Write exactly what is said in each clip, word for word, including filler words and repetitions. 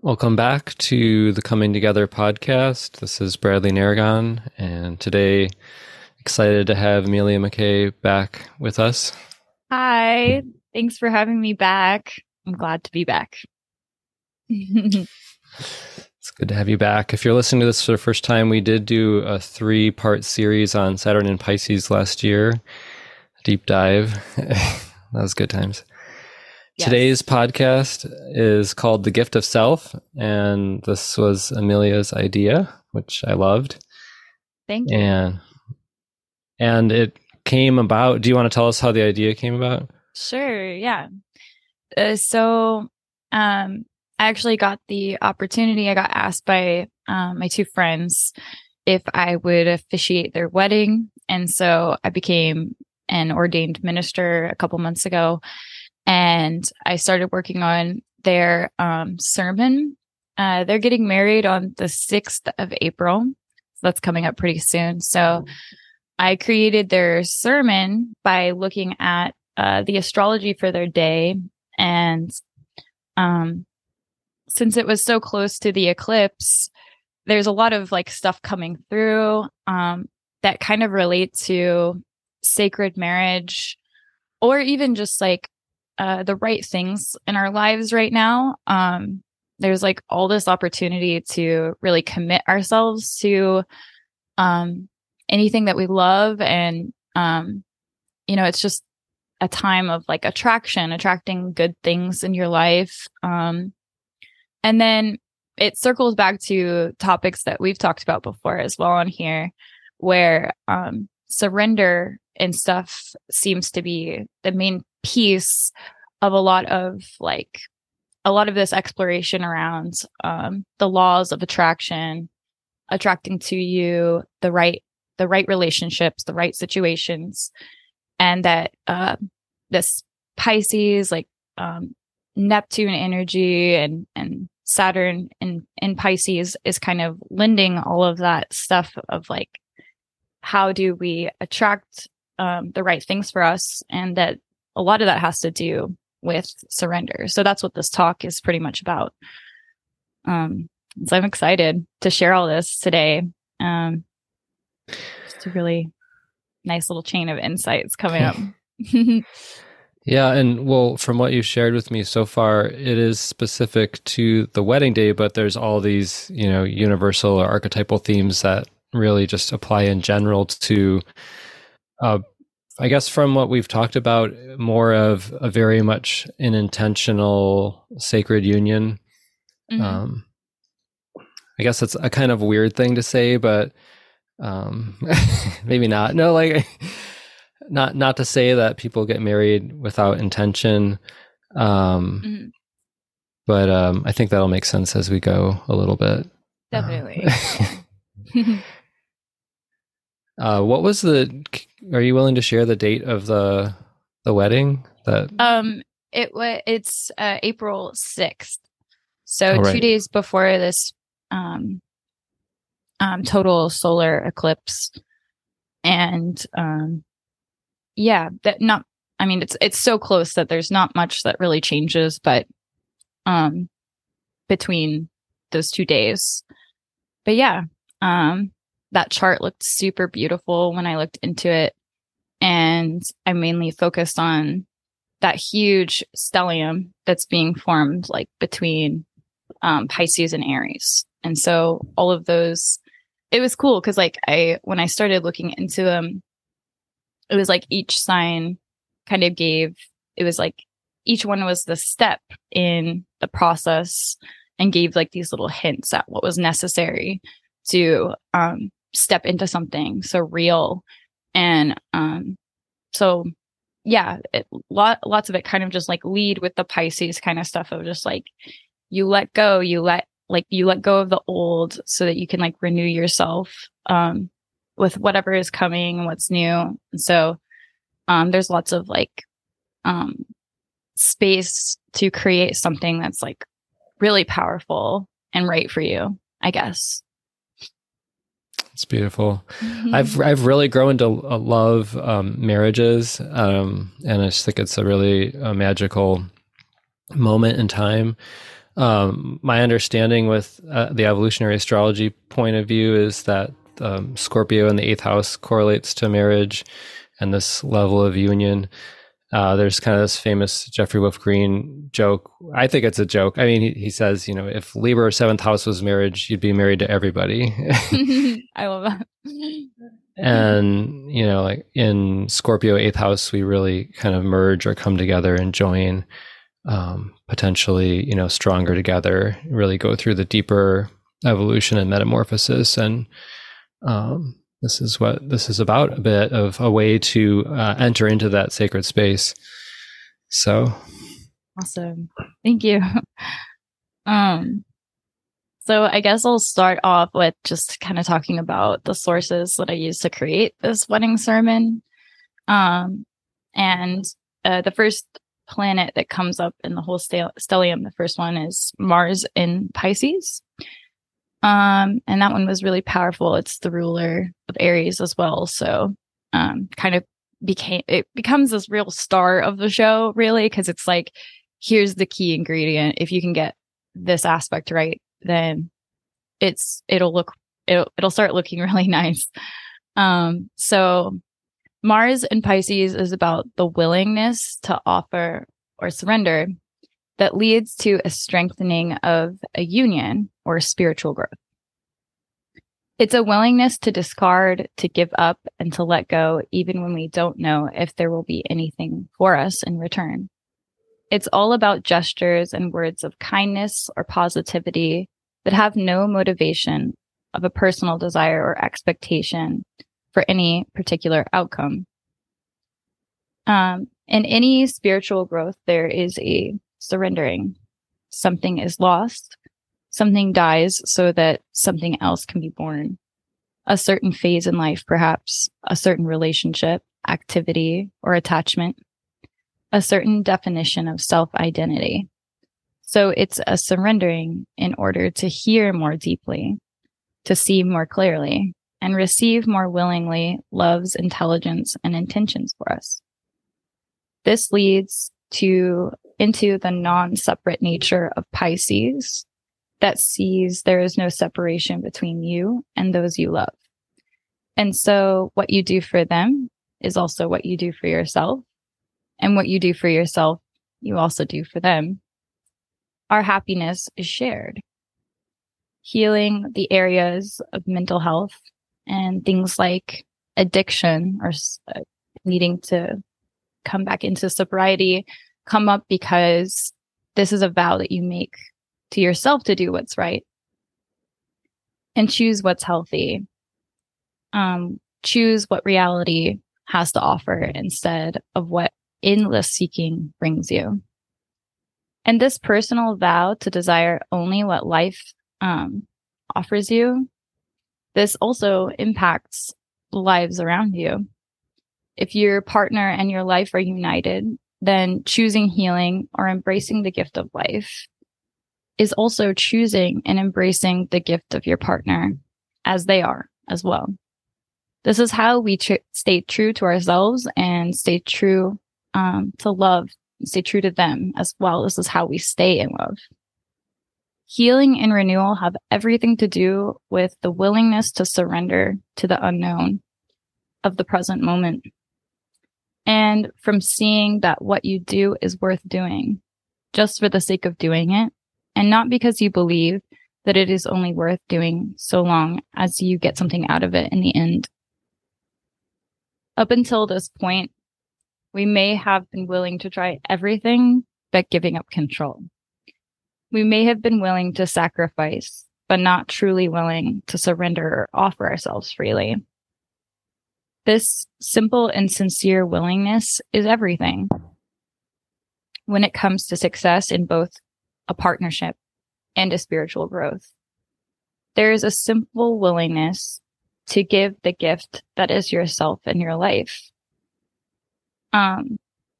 Welcome back to the Coming Together podcast. This is Bradley Narragon, and today excited to have Amelia McKay back with us. Hi, thanks for having me back. I'm glad to be back. It's good to have you back. If you're listening to this for the first time, we did do a three-part series on Saturn and Pisces last year. Deep dive. That was good times. Yes. Today's podcast is called The Gift of Self, and this was Amelia's idea, which I loved. Thank you. And, and it came about. Do you want to tell us how the idea came about? Sure, yeah. Uh, so um, I actually got the opportunity. I got asked by um, my two friends if I would officiate their wedding. And so I became an ordained minister a couple months ago. And I started working on their um, sermon. Uh, they're getting married on the sixth of April. So that's coming up pretty soon. So I created their sermon by looking at uh, the astrology for their day. And um, since it was so close to the eclipse, there's a lot of like stuff coming through um, that kind of relate to sacred marriage, or even just like Uh, the right things in our lives right now. Um, there's like all this opportunity to really commit ourselves to um, anything that we love. And, um, you know, it's just a time of like attraction, attracting good things in your life. Um, and then it circles back to topics that we've talked about before as well on here, where um, surrender and stuff seems to be the main piece of a lot of like a lot of this exploration around um, the laws of attraction, attracting to you the right the right relationships, the right situations, and that uh, this Pisces, like um, Neptune energy and and Saturn in in Pisces is kind of lending all of that stuff of like, how do we attract um, the right things for us, and that a lot of that has to do with surrender. So that's what this talk is pretty much about. Um, so I'm excited to share all this today. Um, just a really nice little chain of insights coming up. Yeah. And well, from what you've shared with me so far, it is specific to the wedding day, but there's all these, you know, universal or archetypal themes that really just apply in general to, uh, I guess from what we've talked about, more of a very much an intentional sacred union. Mm-hmm. Um, I guess it's a kind of weird thing to say, but um, maybe not. No, like not not to say that people get married without intention. Um, mm-hmm. But um, I think that'll make sense as we go a little bit. Definitely. Uh, uh, what was the? Are you willing to share the date of the the wedding? That um, it was it's uh, April sixth, so oh, right. two days before this um, um, total solar eclipse, and um, yeah, that not. I mean, it's it's so close that there's not much that really changes, but um, between those two days, but yeah, um. That chart looked super beautiful when I looked into it. And I mainly focused on that huge stellium that's being formed like between um, Pisces and Aries. And so all of those, it was cool because like I, when I started looking into them, it was like each sign kind of gave, it was like each one was the step in the process and gave like these little hints at what was necessary to um, step into something so real. And um, so, yeah, it, lot, lots of it kind of just like lead with the Pisces kind of stuff of just like, you let go, you let like, you let go of the old so that you can like renew yourself um, with whatever is coming and what's new. And so um, there's lots of like um, space to create something that's like really powerful and right for you, I guess. It's beautiful. Mm-hmm. I've I've really grown to love um, marriages, um, and I just think it's a really uh, magical moment in time. Um, my understanding with uh, the evolutionary astrology point of view is that um, Scorpio in the eighth house correlates to marriage and this level of union. Uh, there's kind of this famous Jeffrey Wolf Green joke. I think it's a joke. I mean, he, he says, you know, if Libra seventh house was marriage, you'd be married to everybody. I love that. And, you know, like in Scorpio eighth house, we really kind of merge or come together and join, um, potentially, you know, stronger together, really go through the deeper evolution and metamorphosis. And um, this is what this is about, a bit of a way to uh, enter into that sacred space. So awesome. Thank you. Um, so I guess I'll start off with just kind of talking about the sources that I used to create this wedding sermon. Um, and uh, the first planet that comes up in the whole stel- stellium, the first one is Mars in Pisces. Um, and that one was really powerful. It's the ruler of Aries as well. So, um, kind of became, it becomes this real star of the show, really, because it's like, here's the key ingredient. If you can get this aspect right, then it's, it'll look, it'll, it'll start looking really nice. Um, so Mars in Pisces is about the willingness to offer or surrender that leads to a strengthening of a union or spiritual growth. It's a willingness to discard, to give up, and to let go, even when we don't know if there will be anything for us in return. It's all about gestures and words of kindness or positivity that have no motivation of a personal desire or expectation for any particular outcome. Um, in any spiritual growth, there is a surrendering. Something is lost. Something dies so that something else can be born. A certain phase in life, perhaps, a certain relationship, activity, or attachment, a certain definition of self-identity. So it's a surrendering in order to hear more deeply, to see more clearly, and receive more willingly love's intelligence and intentions for us. This leads to into the non-separate nature of Pisces that sees there is no separation between you and those you love. And so what you do for them is also what you do for yourself. And what you do for yourself, you also do for them. Our happiness is shared. Healing the areas of mental health and things like addiction or uh, needing to come back into sobriety come up because this is a vow that you make to yourself to do what's right and choose what's healthy. Um, choose what reality has to offer instead of what endless seeking brings you. And this personal vow to desire only what life um, offers you, this also impacts the lives around you. If your partner and your life are united, then choosing healing or embracing the gift of life is also choosing and embracing the gift of your partner as they are as well. This is how we tr- stay true to ourselves and stay true um, to love, stay true to them as well. This is how we stay in love. Healing and renewal have everything to do with the willingness to surrender to the unknown of the present moment. And from seeing that what you do is worth doing just for the sake of doing it, and not because you believe that it is only worth doing so long as you get something out of it in the end. Up until this point, we may have been willing to try everything but giving up control. We may have been willing to sacrifice, but not truly willing to surrender or offer ourselves freely. This simple and sincere willingness is everything when it comes to success in both a partnership and a spiritual growth. There is a simple willingness to give the gift that is yourself and your life. Um,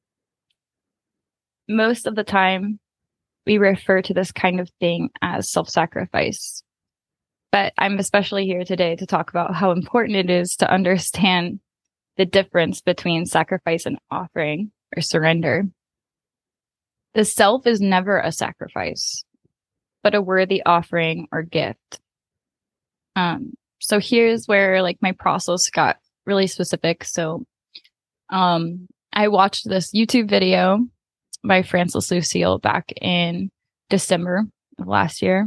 most of the time, we refer to this kind of thing as self-sacrifice. But I'm especially here today to talk about how important it is to understand the difference between sacrifice and offering or surrender. The self is never a sacrifice. but a worthy offering or gift. Um, so here's where like my process got really specific. So um, I watched this YouTube video by Frances Lucille back in December of last year.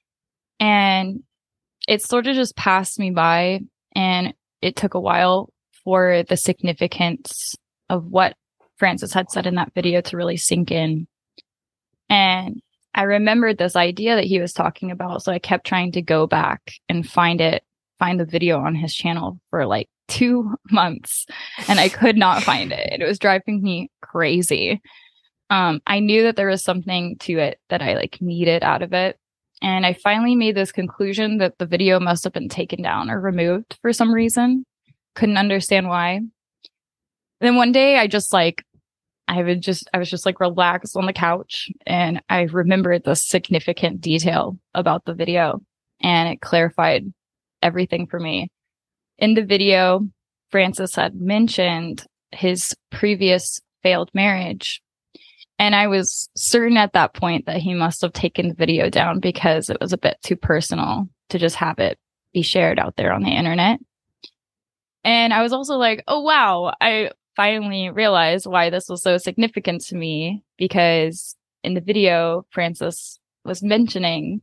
And it sort of just passed me by, and it took a while for the significance of what Frances had said in that video to really sink in. And I remembered this idea that he was talking about, so I kept trying to go back and find it, find the video on his channel for like two months, and I could not find it. It was driving me crazy. Um, I knew that there was something to it that I like needed out of it. And I finally made this conclusion that the video must have been taken down or removed for some reason. Couldn't understand why. Then one day I just like, I would just, I was just like relaxed on the couch, and I remembered the significant detail about the video, and it clarified everything for me. In the video, Frances had mentioned his previous failed marriage. And I was certain at that point that he must have taken the video down because it was a bit too personal to just have it be shared out there on the internet. And I was also like, oh, wow, I finally realized why this was so significant to me, because in the video, Frances was mentioning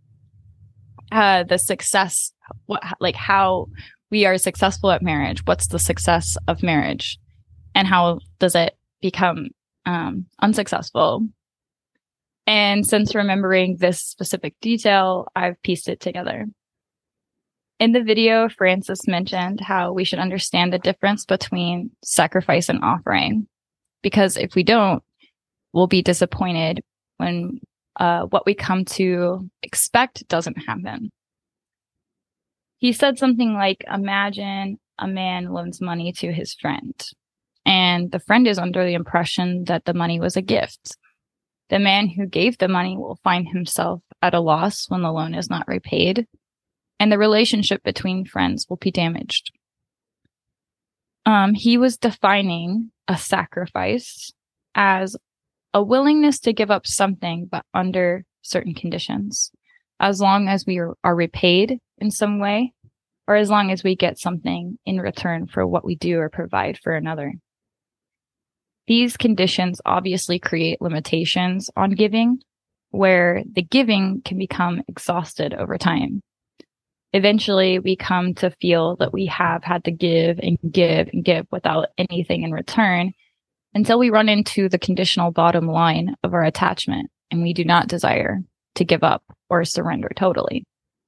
uh, the success, what, like how we are successful at marriage. What's the success of marriage, and how does it become Um, unsuccessful? And since remembering this specific detail, I've pieced it together. In the video, Frances mentioned how we should understand the difference between sacrifice and offering, because if we don't, we'll be disappointed when uh, what we come to expect doesn't happen. He said something like, imagine a man loans money to his friend, and the friend is under the impression that the money was a gift. The man who gave the money will find himself at a loss when the loan is not repaid, and the relationship between friends will be damaged. Um, he was defining a sacrifice as a willingness to give up something, but under certain conditions, as long as we are, are repaid in some way, or as long as we get something in return for what we do or provide for another. These conditions obviously create limitations on giving, where the giving can become exhausted over time. Eventually, we come to feel that we have had to give and give and give without anything in return, until we run into the conditional bottom line of our attachment, and we do not desire to give up or surrender totally.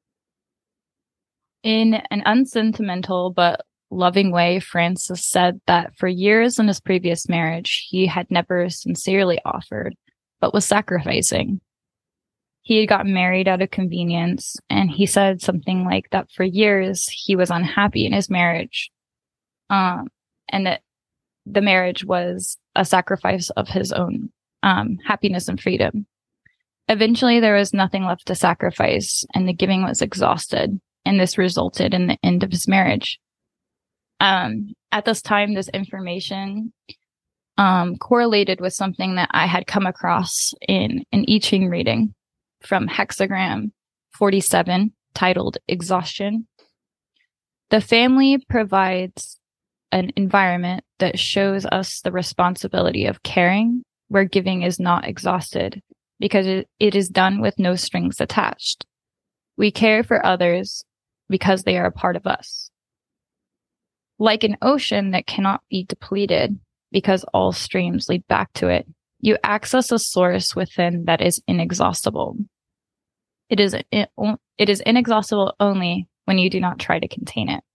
In an unsentimental but loving way, Frances said that for years in his previous marriage, he had never sincerely offered, but was sacrificing. He had gotten married out of convenience, and he said something like that for years he was unhappy in his marriage, um, and that the marriage was a sacrifice of his own um, happiness and freedom. Eventually, there was nothing left to sacrifice, and the giving was exhausted, and this resulted in the end of his marriage. Um, at this time, this information um, correlated with something that I had come across in an I Ching reading from Hexagram forty-seven, titled Exhaustion. The family provides an environment that shows us the responsibility of caring, where giving is not exhausted, because it, it is done with no strings attached. We care for others because they are a part of us. Like an ocean that cannot be depleted because all streams lead back to it, you access a source within that is inexhaustible. It is, it, it is inexhaustible only when you do not try to contain it.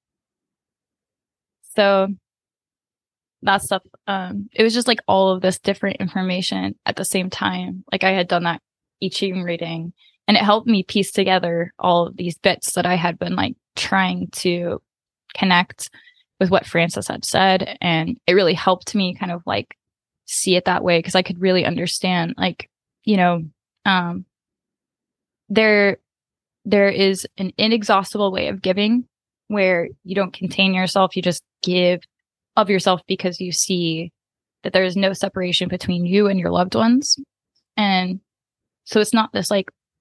So that stuff, um, it was just like all of this different information at the same time. Like I had done that I Ching reading, and it helped me piece together all of these bits that I had been like trying to connect with what Frances had said. And it really helped me kind of like see it that way, because I could really understand, like, you know, um, there, there is an inexhaustible way of giving where you don't contain yourself. You just give of yourself because you see that there is no separation between you and your loved ones. And so it's not this like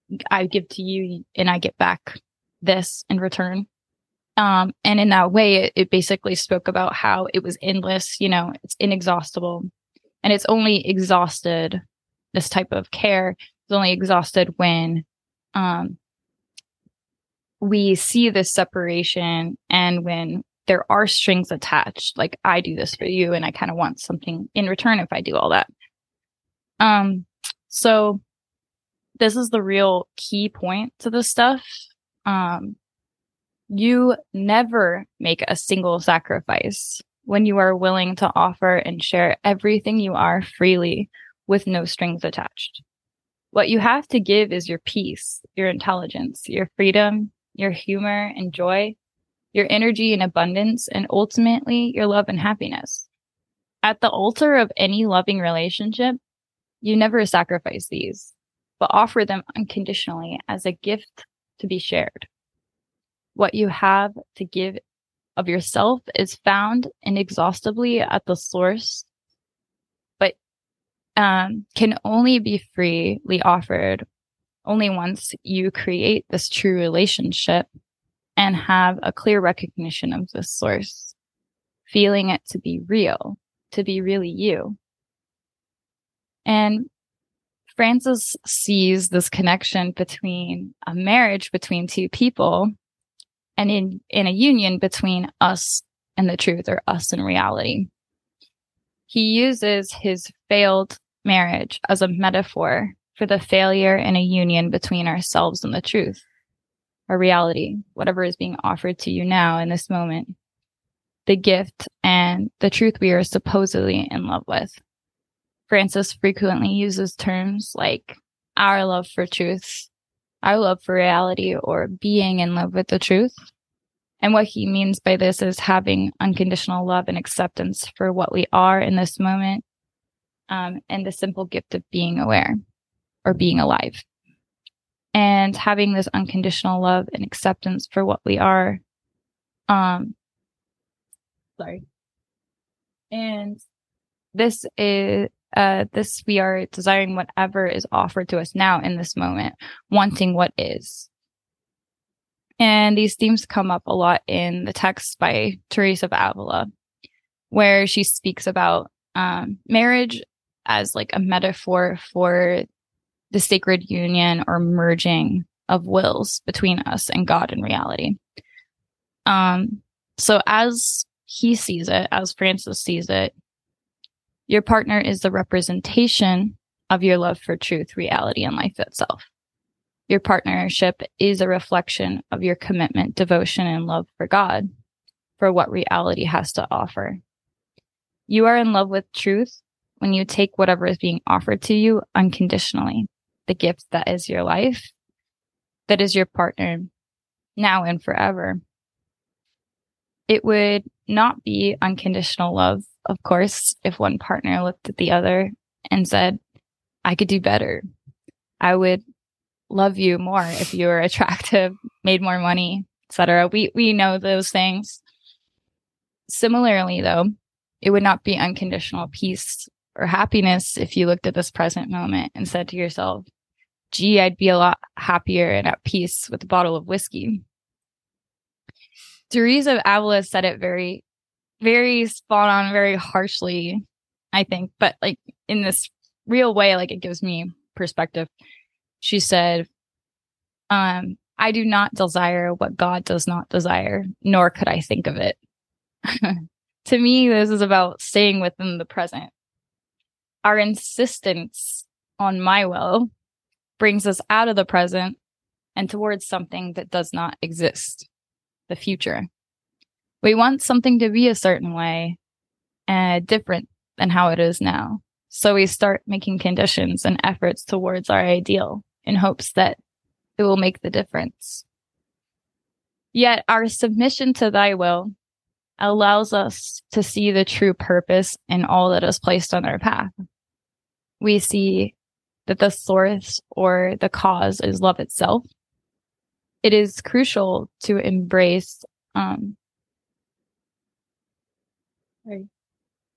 I give to you and I get back this in return. Um, and in that way, it, it basically spoke about how it was endless, you know, it's inexhaustible. And it's only exhausted, this type of care is only exhausted when um, we see this separation and when there are strings attached. Like, I do this for you and I kind of want something in return if I do all that. Um, so this is the real key point to this stuff. Um, you never make a single sacrifice when you are willing to offer and share everything you are freely with no strings attached. What you have to give is your peace, your intelligence, your freedom, your humor and joy, your energy and abundance, and ultimately your love and happiness. At the altar of any loving relationship, you never sacrifice these, but offer them unconditionally as a gift to be shared. What you have to give of yourself is found inexhaustibly at the source, but um, can only be freely offered only once you create this true relationship and have a clear recognition of this source, feeling it to be real, to be really you. And Frances sees this connection between a marriage between two people and in, in a union between us and the truth, or us and reality. He uses his failed marriage as a metaphor for the failure in a union between ourselves and the truth, or reality, whatever is being offered to you now in this moment, the gift and the truth we are supposedly in love with. Frances frequently uses terms like our love for truth, our love for reality, or being in love with the truth. And what he means by this is having unconditional love and acceptance for what we are in this moment, um, and the simple gift of being aware or being alive. And having this unconditional love and acceptance for what we are. Um, sorry. And this is, uh, this we are desiring whatever is offered to us now in this moment, wanting what is. And these themes come up a lot in the text by Teresa of Avila, where she speaks about um, marriage as like a metaphor for the sacred union or merging of wills between us and God in reality. Um, so as he sees it, as Frances sees it, your partner is the representation of your love for truth, reality, and life itself. Your partnership is a reflection of your commitment, devotion, and love for God, for what reality has to offer. You are in love with truth when you take whatever is being offered to you unconditionally, the gift that is your life, that is your partner, now and forever. It would not be unconditional love, of course, if one partner looked at the other and said, I could do better. I would love you more if you were attractive, made more money, et cetera. We we know those things. Similarly, though, it would not be unconditional peace or happiness if you looked at this present moment and said to yourself, gee, I'd be a lot happier and at peace with a bottle of whiskey. Teresa of Avila said it very, very spot on, very harshly, I think, but like in this real way, like it gives me perspective. She said, um, I do not desire what God does not desire, nor could I think of it. To me, this is about staying within the present. Our insistence on my will brings us out of the present and towards something that does not exist, the future. We want something to be a certain way, uh, different than how it is now. So we start making conditions and efforts towards our ideal in hopes that it will make the difference. Yet our submission to thy will allows us to see the true purpose in all that is placed on our path. We see that the source or the cause is love itself. It is crucial to embrace um, sorry.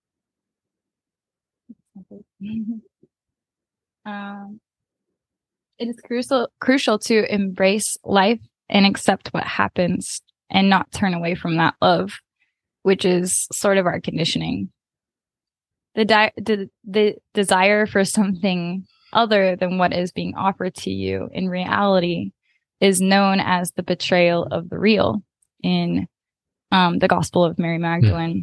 um, It is crucial crucial to embrace life and accept what happens and not turn away from that love, which is sort of our conditioning. The, di- the, the desire for something other than what is being offered to you in reality is known as the betrayal of the real in um, the Gospel of Mary Magdalene. Mm.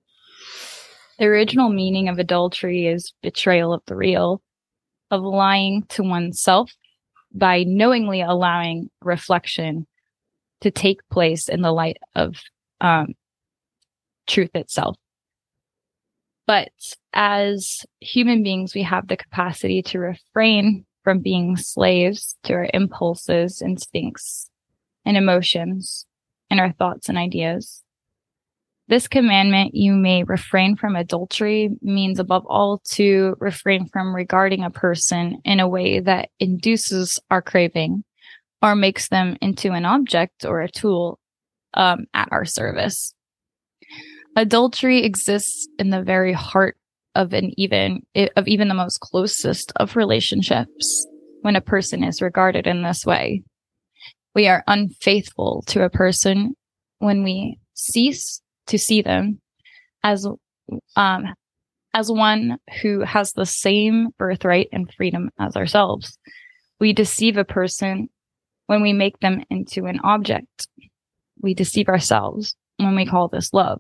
The original meaning of adultery is betrayal of the real, of lying to oneself by knowingly allowing reflection to take place in the light of um, truth itself. But as human beings, we have the capacity to refrain from being slaves to our impulses, instincts, and emotions, and our thoughts and ideas. This commandment, you may refrain from adultery, means above all to refrain from regarding a person in a way that induces our craving or makes them into an object or a tool um, at our service. Adultery exists in the very heart of an even of even the most closest of relationships when a person is regarded in this way. We are unfaithful to a person when we cease to see them as um, as one who has the same birthright and freedom as ourselves. We deceive a person when we make them into an object. We deceive ourselves when we call this love.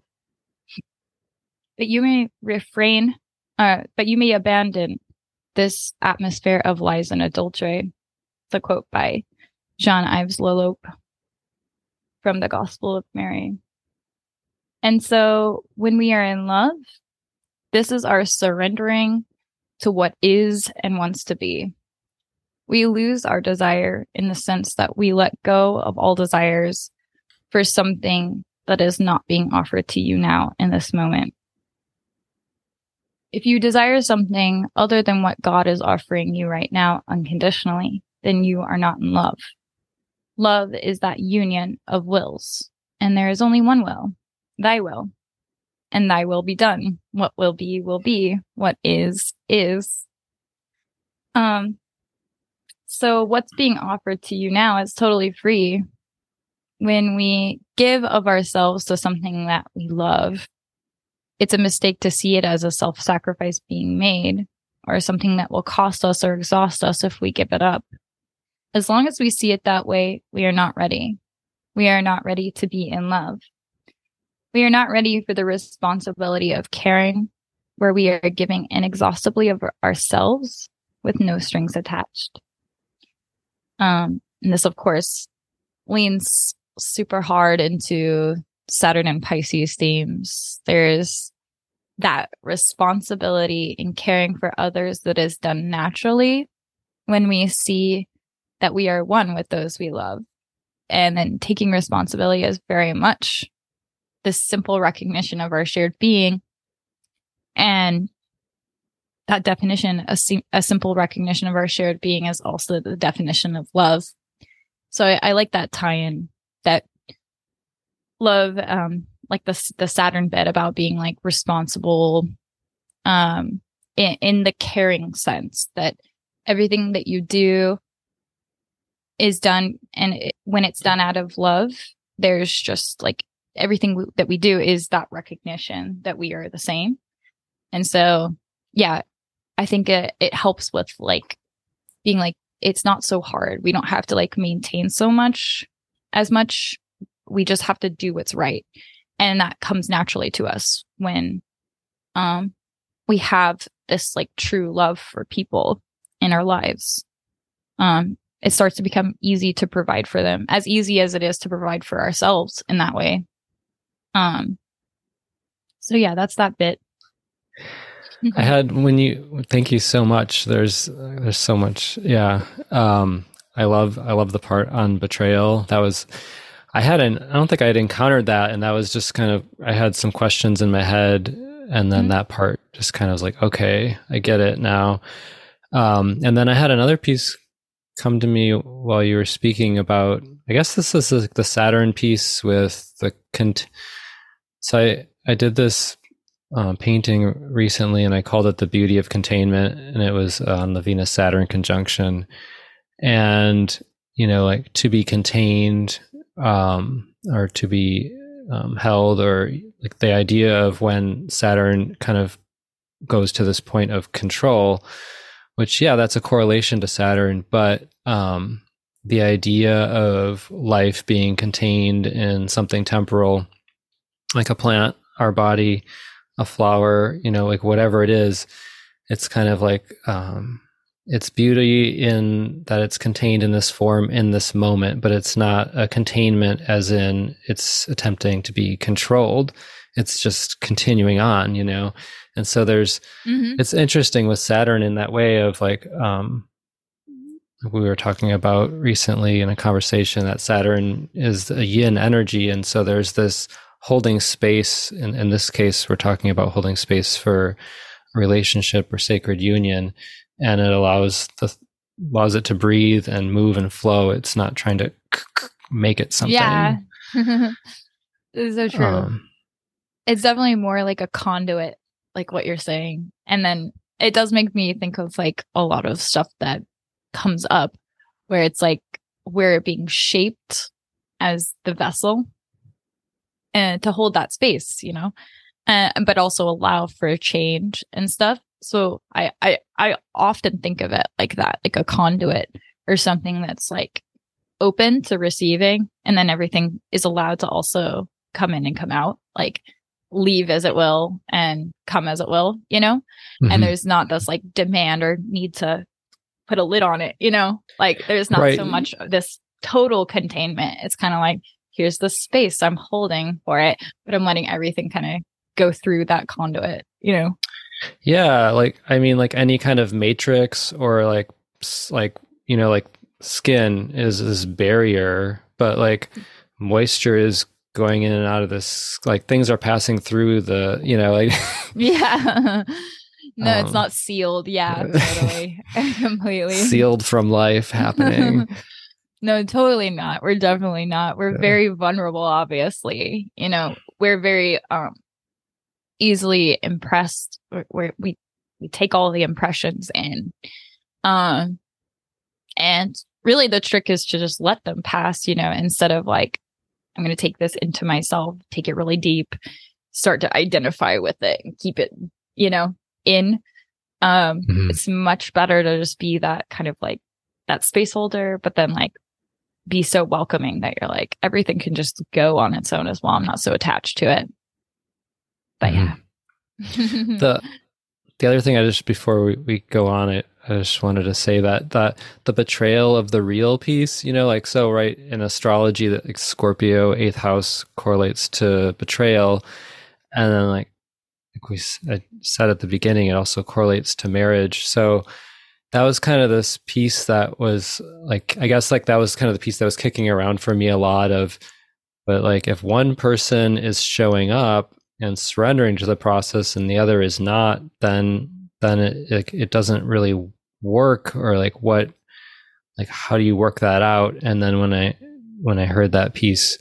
But you may refrain, uh, but you may abandon this atmosphere of lies and adultery. It's a quote by Jean-Yves Leloup from the Gospel of Mary. And so when we are in love, this is our surrendering to what is and wants to be. We lose our desire in the sense that we let go of all desires for something that is not being offered to you now in this moment. If you desire something other than what God is offering you right now unconditionally, then you are not in love. Love is that union of wills, and there is only one will, thy will, and thy will be done. What will be, will be. What is, is. Um. So what's being offered to you now is totally free. When we give of ourselves to something that we love, it's a mistake to see it as a self-sacrifice being made or something that will cost us or exhaust us if we give it up. As long as we see it that way, we are not ready. We are not ready to be in love. We are not ready for the responsibility of caring, where we are giving inexhaustibly of ourselves with no strings attached. Um, and this, of course, leans super hard into Saturn and Pisces themes. There's that responsibility in caring for others that is done naturally when we see that we are one with those we love. And then taking responsibility is very much this simple recognition of our shared being. And that definition, a, sim- a simple recognition of our shared being, is also the definition of love. So I, I like that tie-in, that love, um, like the the Saturn bit about being like responsible, um, in, in the caring sense, that everything that you do is done, and it, when it's done out of love, there's just like everything w- that we do is that recognition that we are the same. And so, yeah, I think it, it helps with like being like, it's not so hard. We don't have to like maintain so much as much. We just have to do what's right. And that comes naturally to us when um, we have this like true love for people in our lives. Um, it starts to become easy to provide for them, as easy as it is to provide for ourselves in that way. Um, so yeah, that's that bit. I had, when you, thank you so much. There's, there's so much. Yeah. Um, I love, I love the part on betrayal. That was, I hadn't, I don't think I had encountered that. And that was just kind of, I had some questions in my head, and then mm-hmm. that part just kind of was like, okay, I get it now. Um, and then I had another piece come to me while you were speaking about, I guess this is the, the Saturn piece with the, cont- so I, I did this Uh, painting recently, and I called it The Beauty of Containment, and it was on the Venus Saturn conjunction. and, you know, like to be contained, um, or to be um, held, or like the idea of when Saturn kind of goes to this point of control, which, yeah, that's a correlation to Saturn, but um, the idea of life being contained in something temporal, like a plant, our body, a flower, you know, like whatever it is, it's kind of like, um, it's beauty in that it's contained in this form in this moment, but it's not a containment as in it's attempting to be controlled. It's just continuing on, you know? And so there's, mm-hmm. it's interesting with Saturn in that way of like, um, we were talking about recently in a conversation that Saturn is a yin energy. And so there's this holding space. In, in this case, we're talking about holding space for relationship or sacred union. And it allows the, allows it to breathe and move and flow. It's not trying to make it something. Yeah. This is so true. Um, it's definitely more like a conduit, like what you're saying. And then it does make me think of like a lot of stuff that comes up where it's like we're being shaped as the vessel and to hold that space, you know, uh, but also allow for change and stuff. So I, I, I often think of it like that, like a conduit or something that's like open to receiving. And then everything is allowed to also come in and come out, like leave as it will and come as it will, you know, mm-hmm. and there's not this like demand or need to put a lid on it, you know, like there's not right. so much of this total containment. It's kind of like, here's the space I'm holding for it, but I'm letting everything kind of go through that conduit, you know? Yeah. Like, I mean, like any kind of matrix or like, like, you know, like skin is this barrier, but like moisture is going in and out of this, like things are passing through the, you know, like. Yeah. No, um, it's not sealed. Yeah, totally. Completely. Sealed from life happening. No, totally not. We're definitely not. We're yeah. very vulnerable, obviously. You know, we're very um easily impressed. We're, we're, we we take all the impressions in. Um, and really the trick is to just let them pass, you know, instead of like, I'm going to take this into myself, take it really deep, start to identify with it and keep it, you know, in. Um, mm-hmm. It's much better to just be that kind of like that space holder, but then like be so welcoming that you're like, everything can just go on its own as well. I'm not so attached to it. But mm-hmm. yeah. the the other thing I just, before we, we go on it, I just wanted to say that that the betrayal of the real piece, you know, like, so right in astrology that like Scorpio eighth house correlates to betrayal. And then like, like we I said at the beginning, it also correlates to marriage. So that was kind of this piece that was like, I guess like that was kind of the piece that was kicking around for me a lot of, but like if one person is showing up and surrendering to the process and the other is not, then then it like it doesn't really work, or like what, like how do you work that out? And then when I when I heard that piece,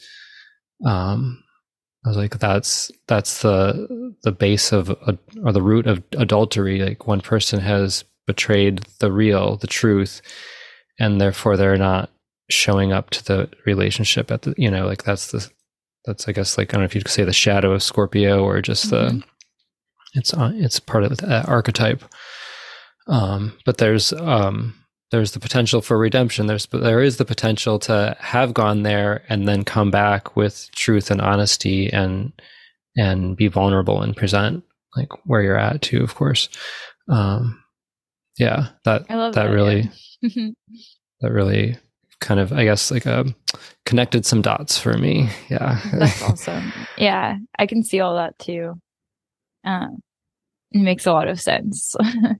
um, I was like, that's that's the the base of or the root of adultery. Like one person has betrayed the real, the truth, and therefore they're not showing up to the relationship at the, you know, like that's the that's I guess like, I don't know if you could say the shadow of Scorpio, or just mm-hmm. the it's uh, it's part of the archetype. Um, but there's um, there's the potential for redemption. There's there is the potential to have gone there and then come back with truth and honesty and and be vulnerable and present like where you're at too, of course. Um, yeah, that I love that, that really yeah. that really kind of, I guess, like a connected some dots for me. Yeah, that's awesome. Yeah, I can see all that too. Um, it makes a lot of sense.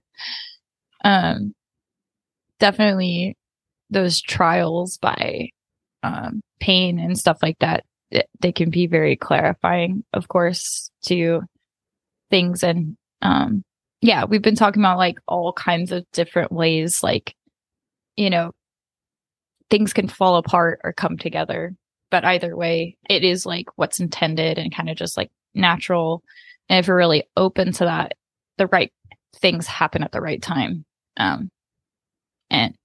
um, definitely those trials by um, pain and stuff like that, it, they can be very clarifying, of course, to things. And um, yeah, we've been talking about like all kinds of different ways, like, you know, things can fall apart or come together. But either way, it is like what's intended and kind of just like natural. And if you're really open to that, the right things happen at the right time. Um, and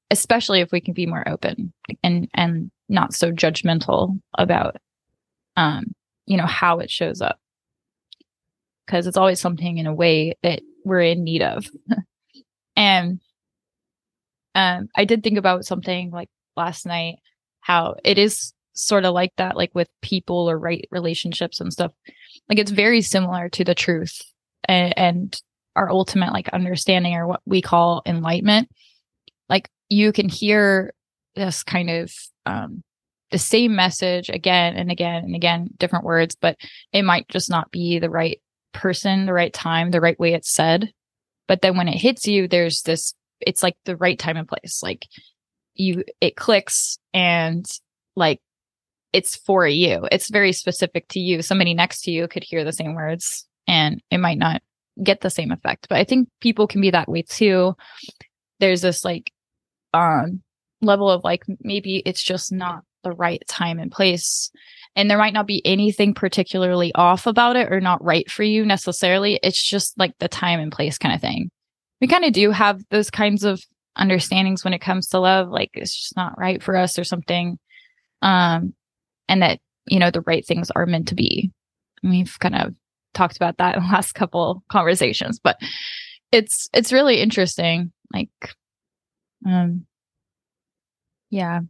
especially if we can be more open and and not so judgmental about um you know how it shows up, because it's always something in a way that we're in need of. And um I did think about something like last night, how it is sort of like that, like with people or right relationships and stuff. Like it's very similar to the truth and, and our ultimate like understanding, or what we call enlightenment. Like you can hear this kind of um the same message again and again and again, different words, but it might just not be the right person, the right time, the right way it's said. But then when it hits you, there's this, it's like the right time and place. Like you, it clicks, and like it's for you. It's very specific to you. Somebody next to you could hear the same words and it might not get the same effect. But I think people can be that way too. There's this like um level of like, maybe it's just not the right time and place, and there might not be anything particularly off about it or not right for you necessarily. It's just like the time and place kind of thing. We kind of do have those kinds of understandings when it comes to love, like it's just not right for us or something, um and that, you know, the right things are meant to be. And we've kind of talked about that in the last couple conversations, but it's it's really interesting. Like um yeah.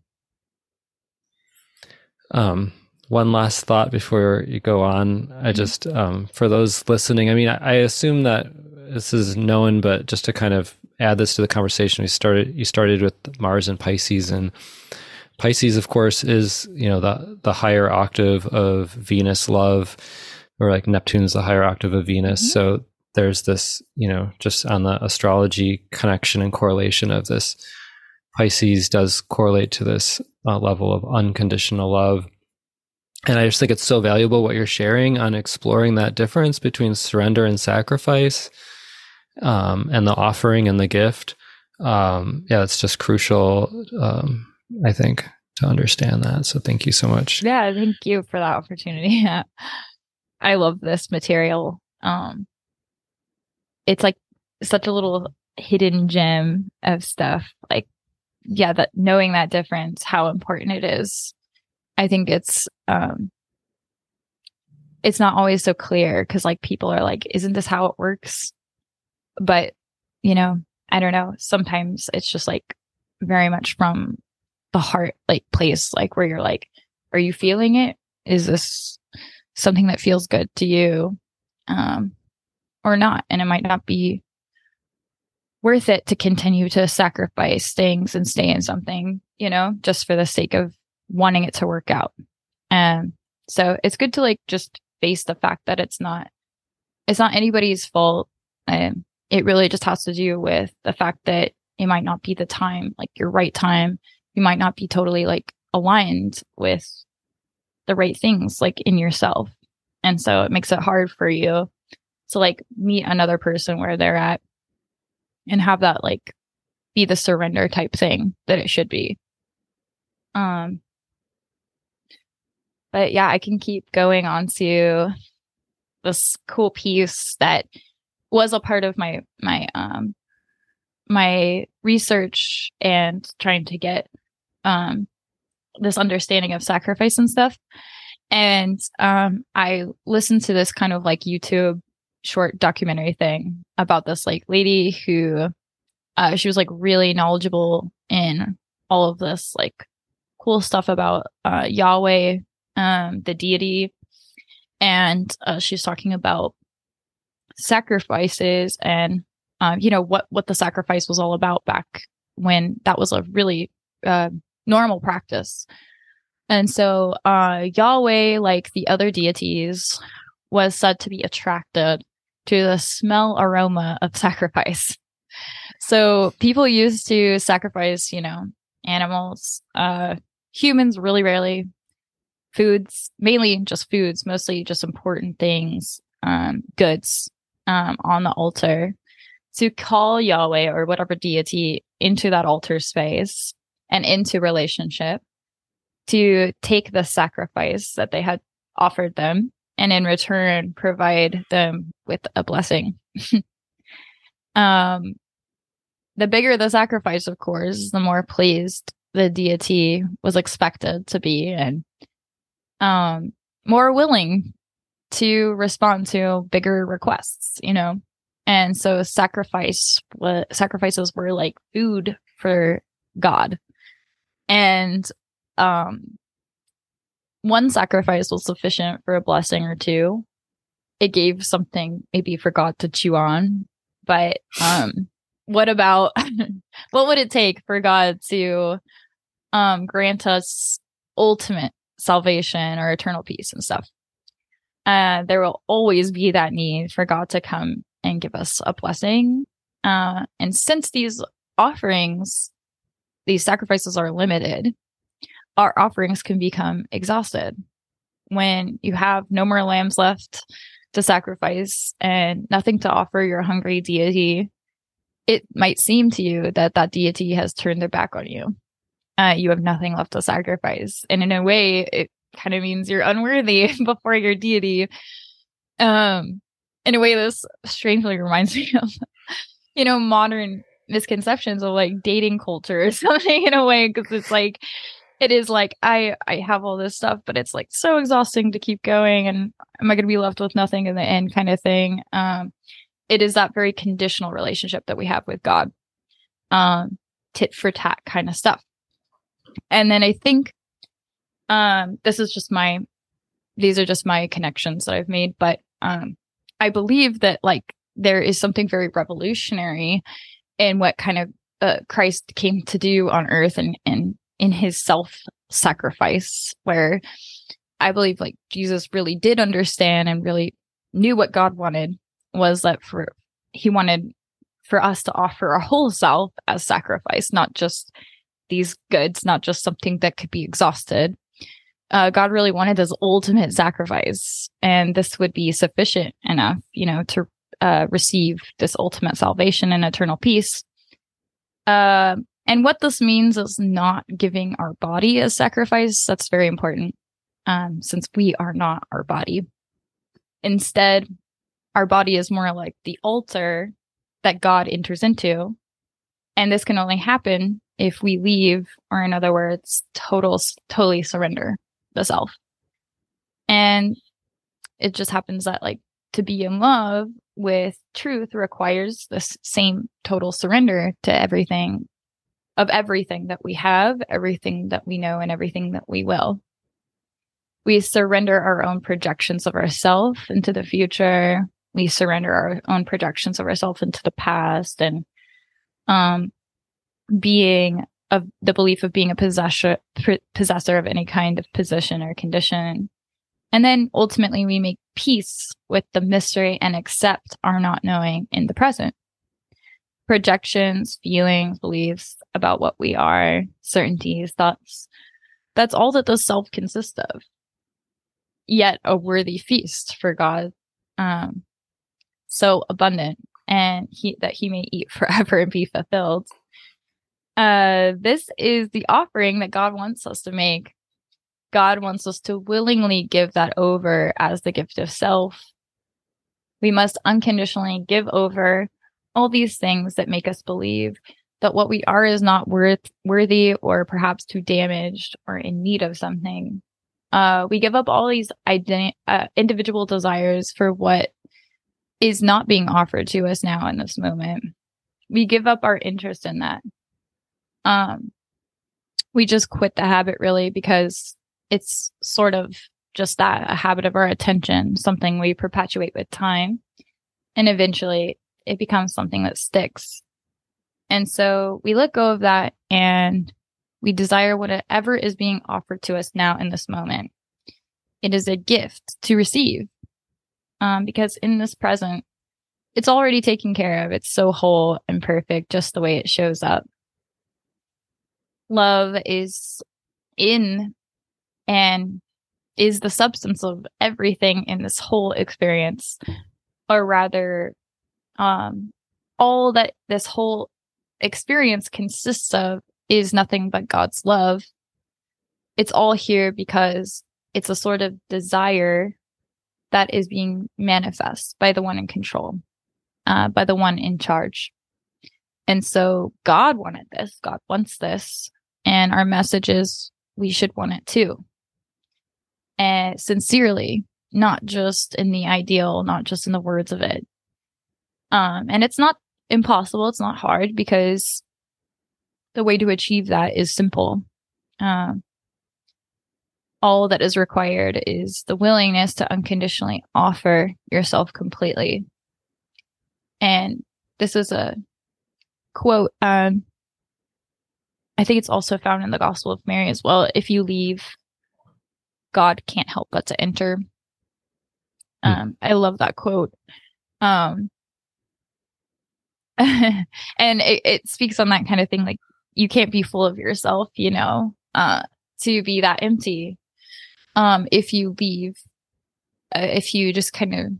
Um, one last thought before you go on. I just, um, for those listening, I mean, I, I assume that this is known, but just to kind of add this to the conversation, we started, you started with Mars and Pisces, and Pisces, of course, is, you know, the, the higher octave of Venus love, or like Neptune's the higher octave of Venus. Mm-hmm. So there's this, you know, just on the astrology connection and correlation of this, Pisces does correlate to this uh, level of unconditional love. And I just think it's so valuable what you're sharing on exploring that difference between surrender and sacrifice, um, and the offering and the gift. Um, yeah, it's just crucial, um, I think, to understand that. So thank you so much. Yeah, thank you for that opportunity. I love this material. Um, it's like such a little hidden gem of stuff. Like, yeah, that knowing that difference, how important it is. I think it's um it's not always so clear, because like people are like, isn't this how it works? But, you know, I don't know. Sometimes it's just like very much from the heart, like place, like where you're like, are you feeling it? Is this something that feels good to you? Um, or not? And it might not be worth it to continue to sacrifice things and stay in something, you know, just for the sake of wanting it to work out. And so it's good to like just face the fact that it's not, it's not anybody's fault. And it really just has to do with the fact that it might not be the time, like your right time. You might not be totally like aligned with the right things like in yourself. And so it makes it hard for you to like meet another person where they're at and have that like be the surrender type thing that it should be. Um, but yeah, I can keep going on to this cool piece that was a part of my, my, um, my research and trying to get, um, this understanding of sacrifice and stuff. And, um, I listened to this kind of like YouTube short documentary thing about this like lady who, uh, she was like really knowledgeable in all of this like cool stuff about, uh, Yahweh, um, the deity. And, uh, she's talking about sacrifices and, um, you know, what, what the sacrifice was all about back when that was a really, uh, normal practice. And so, uh, Yahweh, like the other deities, was said to be attracted to the smell aroma of sacrifice. So people used to sacrifice, you know, animals, uh, humans really rarely, foods, mainly just foods, mostly just important things, um, goods, um, on the altar to call Yahweh or whatever deity into that altar space and into relationship to take the sacrifice that they had offered them and in return provide them with a blessing. um, the bigger the sacrifice, of course, the more pleased the deity was expected to be, and um, more willing to respond to bigger requests, you know? And so sacrifice, uh, sacrifices were like food for God. And um, one sacrifice was sufficient for a blessing or two. It gave something maybe for God to chew on. But um, what about, what would it take for God to um, grant us ultimate salvation or eternal peace and stuff? Uh, there will always be that need for God to come and give us a blessing. Uh, and since these offerings, these sacrifices are limited, our offerings can become exhausted. When you have no more lambs left to sacrifice and nothing to offer your hungry deity, it might seem to you that that deity has turned their back on you. Uh, you have nothing left to sacrifice. And in a way, it kind of means you're unworthy before your deity. Um, in a way, this strangely reminds me of, you know, modern misconceptions of like dating culture or something in a way, because it's like, it is like, I, I have all this stuff, but it's like so exhausting to keep going. And am I going to be left with nothing in the end kind of thing? Um, it is that very conditional relationship that we have with God. Um, tit for tat kind of stuff. And then I think, um, this is just my, these are just my connections that I've made, but, um, I believe that like there is something very revolutionary in what kind of, uh, Christ came to do on earth and, and in his self-sacrifice, where I believe like Jesus really did understand and really knew what God wanted, was that for, he wanted for us to offer our whole self as sacrifice, not just these goods, not just something that could be exhausted. Uh, God really wanted this ultimate sacrifice, and this would be sufficient enough, you know, to uh, receive this ultimate salvation and eternal peace. Uh, and what this means is not giving our body as sacrifice. That's very important, um, since we are not our body. Instead, our body is more like the altar that God enters into, and this can only happen if we leave, or in other words, total, totally surrender the self. And it just happens that like to be in love with truth requires this same total surrender to everything, of everything that we have, everything that we know, and everything that we will. We surrender our own projections of ourselves into the future. We surrender our own projections of ourselves into the past, and um, being of the belief of being a possessor, possessor of any kind of position or condition. And then ultimately we make peace with the mystery and accept our not knowing in the present. Projections, feelings, beliefs about what we are, certainties, thoughts. That's all that the self consists of. Yet a worthy feast for God, um, so abundant, and he that he may eat forever and be fulfilled. Uh, this is the offering that God wants us to make. God wants us to willingly give that over as the gift of self. We must unconditionally give over all these things that make us believe that what we are is not worth worthy, or perhaps too damaged or in need of something. Uh, we give up all these ident- uh, individual desires for what is not being offered to us now in this moment. We give up our interest in that. Um, we just quit the habit, really, because it's sort of just that, a habit of our attention, something we perpetuate with time, and eventually it becomes something that sticks. And so we let go of that, and we desire whatever is being offered to us now in this moment. It is a gift to receive, um, because in this present, it's already taken care of. It's so whole and perfect, just the way it shows up. Love is in and is the substance of everything in this whole experience, or rather, um, all that this whole experience consists of is nothing but God's love. It's all here because it's a sort of desire that is being manifest by the one in control, uh, by the one in charge. And so God wanted this. God wants this. And our message is we should want it too. And sincerely, not just in the ideal, not just in the words of it. Um, and it's not impossible. It's not hard, because the way to achieve that is simple. Um, all that is required is the willingness to unconditionally offer yourself completely. And this is a quote. Um, I think it's also found in the Gospel of Mary as well. If you leave, God can't help but to enter. Um, I love that quote. Um, and it, it speaks on that kind of thing. Like, you can't be full of yourself, you know, uh, to be that empty. Um, if you leave, uh, if you just kind of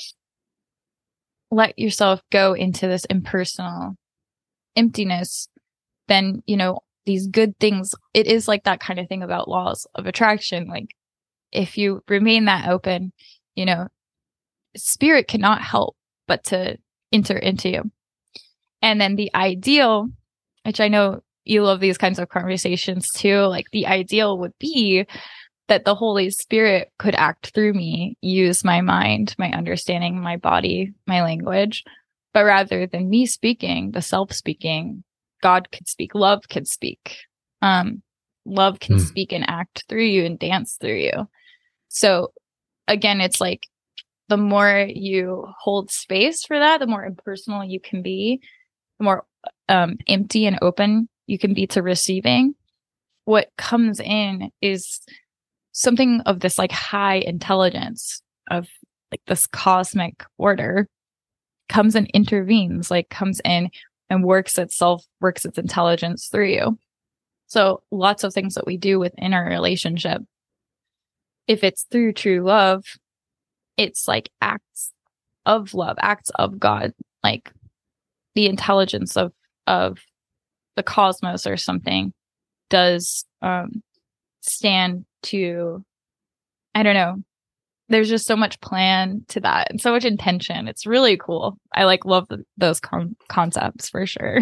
let yourself go into this impersonal emptiness, then, you know, these good things, it is like that kind of thing about laws of attraction. Like, if you remain that open, you know, spirit cannot help but to enter into you. And then the ideal, which I know you love these kinds of conversations too, like the ideal would be that the Holy Spirit could act through me, use my mind, my understanding, my body, my language. But rather than me speaking, the self speaking, God could speak, love could speak. Um, love can mm. speak and act through you and dance through you. So again, it's like the more you hold space for that, the more impersonal you can be, the more um, empty and open you can be to receiving. What comes in is something of this like high intelligence of like this cosmic order comes and intervenes, like comes in and works itself, works its intelligence through you. So lots of things that we do within our relationship, if it's through true love, it's like acts of love, acts of God, like the intelligence of, of the cosmos or something does um, stand to, I don't know, there's just so much plan to that and so much intention. It's really cool. I like love the, those con- concepts for sure.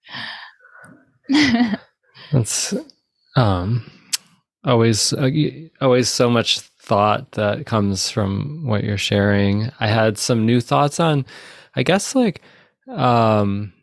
That's um, always, uh, always so much thought that comes from what you're sharing. I had some new thoughts on, I guess, like um,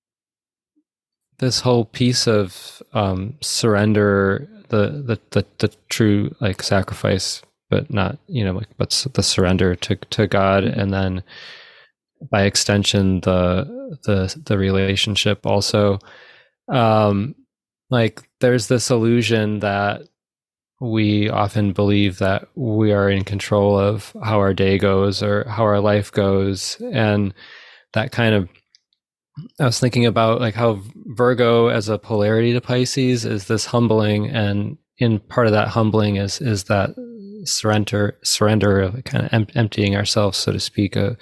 this whole piece of um, surrender, the, the the the true like sacrifice, but not, you know, like, but the surrender to to God, and then by extension the the the relationship also. Um, like there's this illusion that we often believe that we are in control of how our day goes or how our life goes, and that kind of, I was thinking about like how Virgo as a polarity to Pisces is this humbling, and in part of that humbling is is that surrender surrender of kind of em- emptying ourselves, so to speak, uh,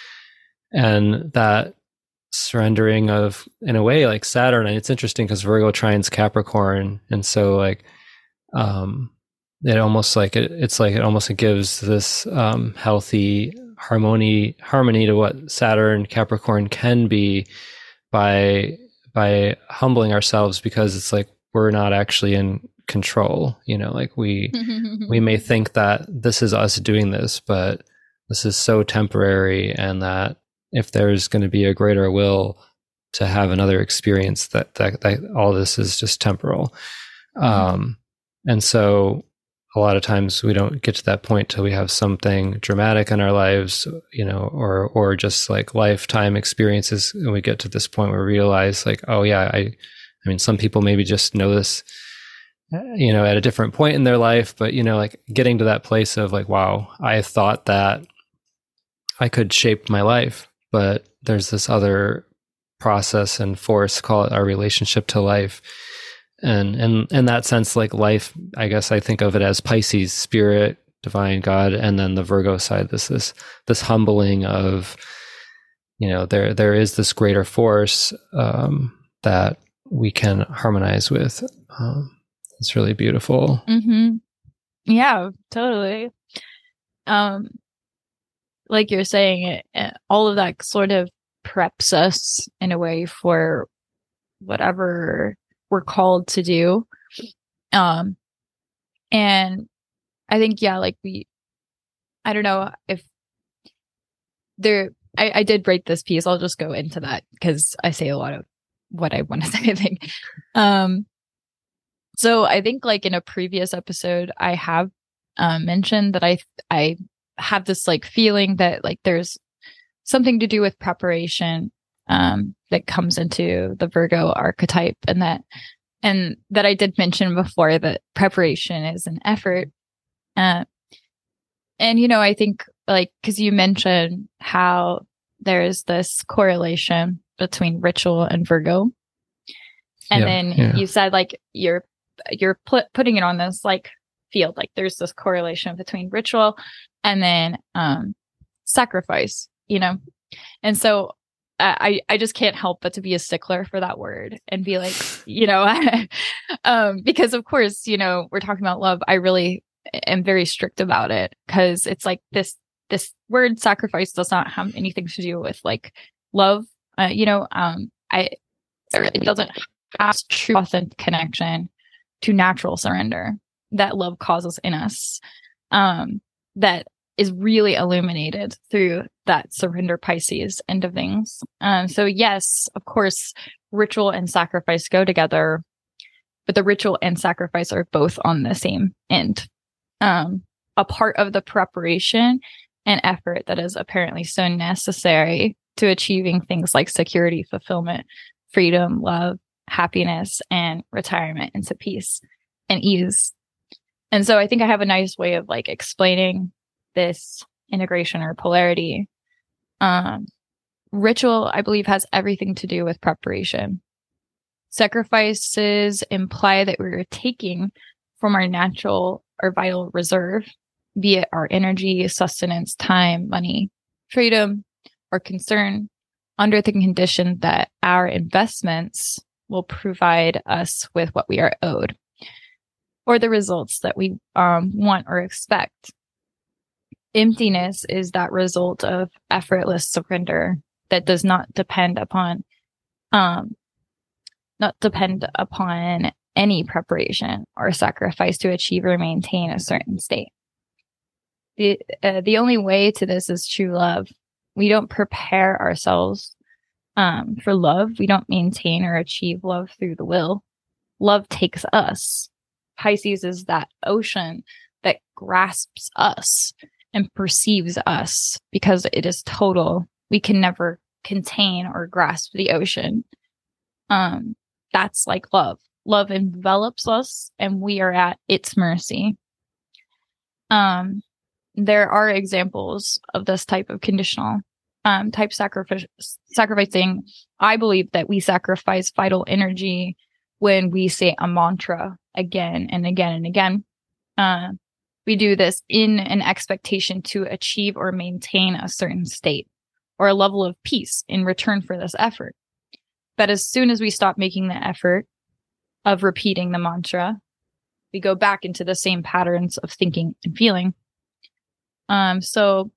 and that surrendering of, in a way, like Saturn. And it's interesting because Virgo trines Capricorn, and so like um it almost like it, it's like it almost gives this um healthy harmony harmony to what Saturn Capricorn can be by by humbling ourselves, because it's like we're not actually in control, you know, like we we may think that this is us doing this, but this is so temporary, and that if there's going to be a greater will to have another experience, that that, that all this is just temporal. Mm-hmm. Um and so a lot of times we don't get to that point till we have something dramatic in our lives, you know, or or just like lifetime experiences, and we get to this point where we realize like, oh yeah, I I mean, some people maybe just know this, you know, at a different point in their life, but you know, like getting to that place of like, wow, I thought that I could shape my life, but there's this other process and force, call it our relationship to life. And and in that sense, like life, I guess I think of it as Pisces, spirit, divine, God, and then the Virgo side, this this this humbling of, you know, there there is this greater force um, that we can harmonize with. Um, it's really beautiful. Mm-hmm. Yeah, totally. Um, like you're saying, it, all of that sort of preps us in a way for whatever we're called to do. Um, and I think, yeah, like we, I don't know if there, I, I did write this piece. I'll just go into that because I say a lot of what I want to say, I think. Um, so I think like in a previous episode, I have uh, mentioned that I, I have this like feeling that like there's something to do with preparation um, that comes into the Virgo archetype, and that, and that I did mention before that preparation is an effort. Uh, and, you know, I think like, cause you mentioned how there's this correlation between ritual and Virgo. And Yeah, then yeah. you said like, you're, you're put, putting it on this like field, like there's this correlation between ritual and then, um, sacrifice, you know? And so I, I just can't help but to be a stickler for that word and be like, you know, um, because of course, you know, we're talking about love. I really am very strict about it because it's like this, this word sacrifice does not have anything to do with like love. Uh, you know, um, I, it doesn't have true authentic connection to natural surrender that love causes in us. Um, that is really illuminated through that surrender Pisces end of things. Um, so yes, of course, ritual and sacrifice go together, but the ritual and sacrifice are both on the same end. Um, a part of the preparation and effort that is apparently so necessary to achieving things like security, fulfillment, freedom, love, happiness, and retirement into peace and ease. And so I think I have a nice way of like explaining this integration or polarity. Um, ritual, I believe, has everything to do with preparation. Sacrifices imply that we're taking from our natural or vital reserve, be it our energy, sustenance, time, money, freedom, or concern, under the condition that our investments will provide us with what we are owed, or the results that we um, want or expect. Emptiness is that result of effortless surrender that does not depend upon, um, not depend upon any preparation or sacrifice to achieve or maintain a certain state. The uh, the only way to this is true love. We don't prepare ourselves um, for love. We don't maintain or achieve love through the will. Love takes us. Pisces is that ocean that grasps us and perceives us because it is total. We can never contain or grasp the ocean. Um, that's like love. Love envelops us and we are at its mercy. Um, there are examples of this type of conditional um, type sacrifice, sacrificing. I believe that we sacrifice vital energy when we say a mantra again and again and again. Uh, we do this in an expectation to achieve or maintain a certain state or a level of peace in return for this effort. But as soon as we stop making the effort of repeating the mantra, we go back into the same patterns of thinking and feeling. Um, so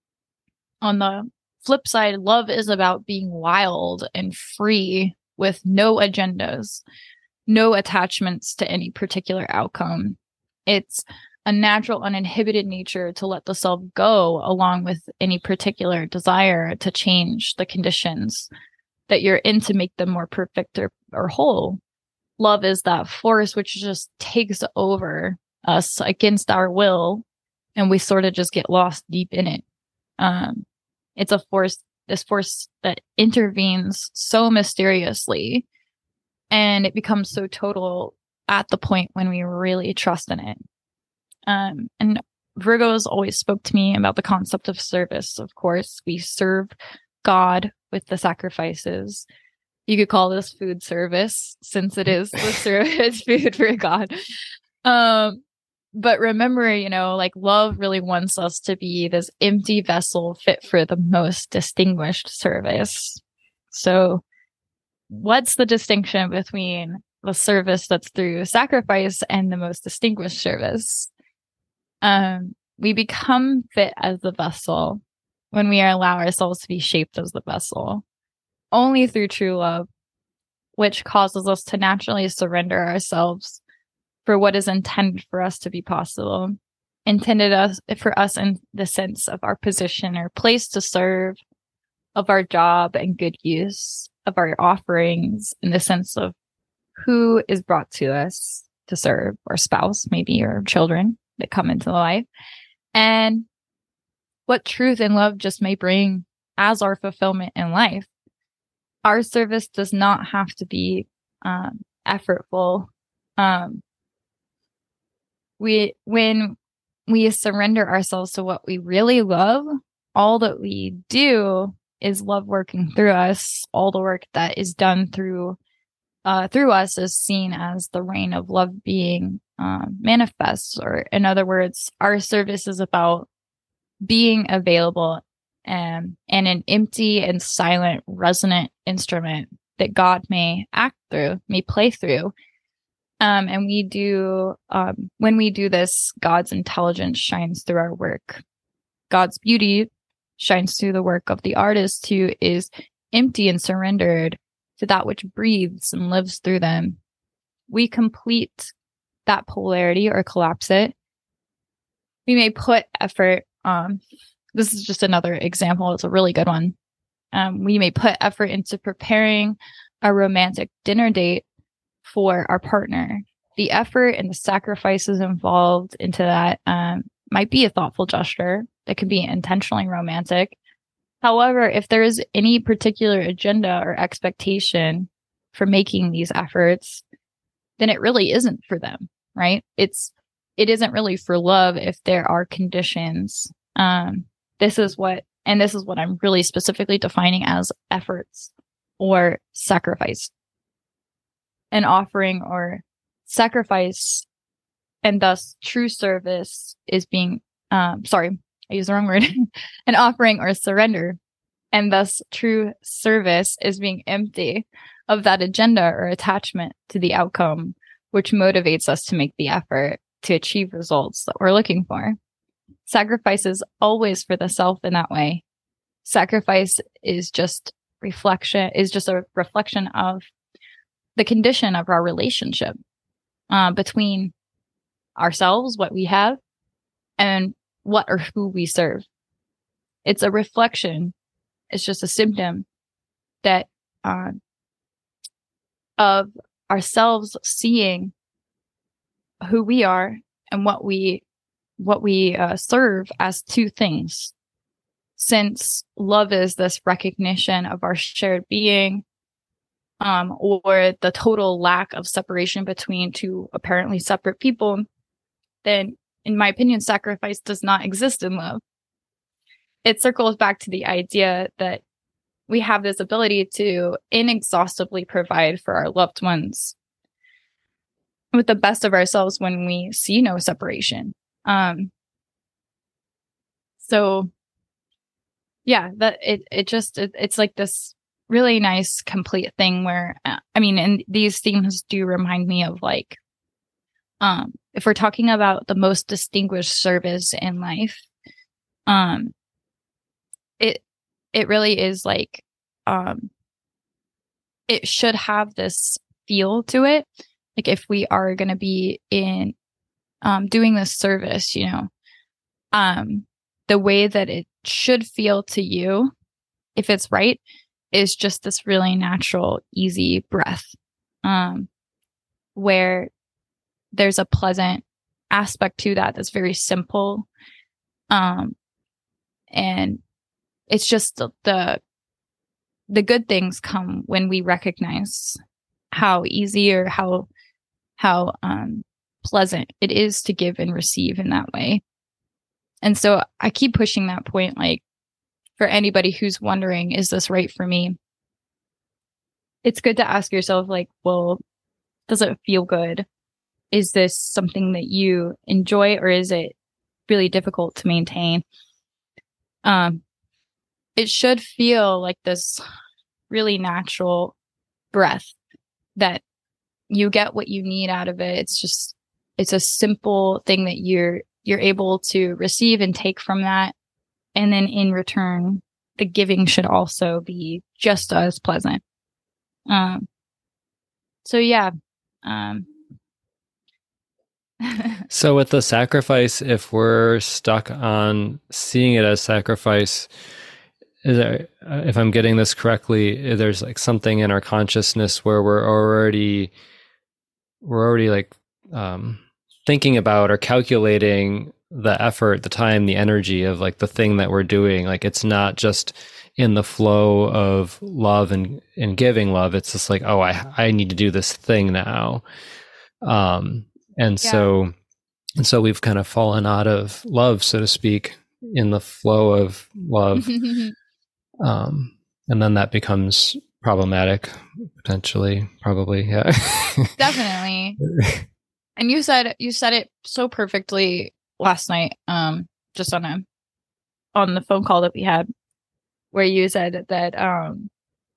on the flip side, love is about being wild and free with no agendas, no attachments to any particular outcome. It's a natural, uninhibited nature to let the self go along with any particular desire to change the conditions that you're in to make them more perfect or, or whole. Love is that force which just takes over us against our will, and we sort of just get lost deep in it. Um, it's a force, this force that intervenes so mysteriously, and it becomes so total at the point when we really trust in it. Um, and Virgos always spoke to me about the concept of service. Of course, we serve God with the sacrifices. You could call this food service since it is the service food for God. Um, but remember, you know, like love really wants us to be this empty vessel fit for the most distinguished service. So what's the distinction between the service that's through sacrifice and the most distinguished service? Um, we become fit as the vessel when we allow ourselves to be shaped as the vessel. Only through true love which causes us to naturally surrender ourselves for what is intended for us to be possible. Intended us for us in the sense of our position or place to serve, of our job and good use, of our offerings in the sense of who is brought to us to serve, our spouse, maybe, or children that come into life, and what truth and love just may bring as our fulfillment in life. Our service does not have to be um, effortful. Um, we when we surrender ourselves to what we really love, all that we do is love working through us. All the work that is done through uh, through us is seen as the reign of love being um, manifest. Or in other words, our service is about being available and, and an empty and silent resonant instrument that God may act through, may play through. Um, and we do, um, when we do this, God's intelligence shines through our work. God's beauty shines through the work of the artist who is empty and surrendered to that which breathes and lives through them. We complete that polarity or collapse it. We may put effort, um, this is just another example. It's a really good one. Um, we may put effort into preparing a romantic dinner date for our partner. The effort and the sacrifices involved into that um, might be a thoughtful gesture that could be intentionally romantic. However, if there is any particular agenda or expectation for making these efforts, then it really isn't for them, right? It's it isn't really for love if there are conditions. Um, this is what, and this is what I'm really specifically defining as efforts or sacrifice. An offering or sacrifice, and thus true service is being, um, sorry, I used the wrong word, an offering or surrender, and thus true service is being empty of that agenda or attachment to the outcome, which motivates us to make the effort to achieve results that we're looking for. Sacrifice is always for the self in that way. Sacrifice is just reflection, is just a reflection of the condition of our relationship uh, between ourselves, what we have, and what or who we serve. It's a reflection. It's just a symptom that uh, of ourselves seeing who we are and what we what we uh, serve as two things. Since love is this recognition of our shared being, um, or the total lack of separation between two apparently separate people, then, in my opinion, sacrifice does not exist in love. It circles back to the idea that we have this ability to inexhaustibly provide for our loved ones with the best of ourselves when we see no separation. Um, so yeah, that it, it just, it, it's like this really nice, complete thing where, uh, I mean, and these themes do remind me of like, um, if we're talking about the most distinguished service in life, um, it, it really is like, um, it should have this feel to it. Like if we are going to be in, um, doing this service, you know, um, the way that it should feel to you, if it's right, is just this really natural, easy breath, um, where there's a pleasant aspect to that that's very simple. Um, and it's just the, the, the good things come when we recognize how easy or how, how, um, pleasant it is to give and receive in that way. And so I keep pushing that point, like for anybody who's wondering, is this right for me? It's good to ask yourself, like, well, does it feel good? Is this something that you enjoy, or is it really difficult to maintain? Um, it should feel like this really natural breath that you get what you need out of it. It's just, it's a simple thing that you're, you're able to receive and take from that. And then in return, the giving should also be just as pleasant. Um, so yeah. Um, so with the sacrifice, if we're stuck on seeing it as sacrifice, is there, if I'm getting this correctly, there's like something in our consciousness where we're already, we're already like um, thinking about or calculating the effort, the time, the energy of like the thing that we're doing. Like it's not just in the flow of love and, and giving love. It's just like, oh, I, I need to do this thing now. Um, and yeah. so, and so we've kind of fallen out of love, so to speak, in the flow of love. um, and then that becomes problematic potentially, probably. Yeah. Definitely. And you said, you said it so perfectly last night, um, just on a, on the phone call that we had, where you said that, um,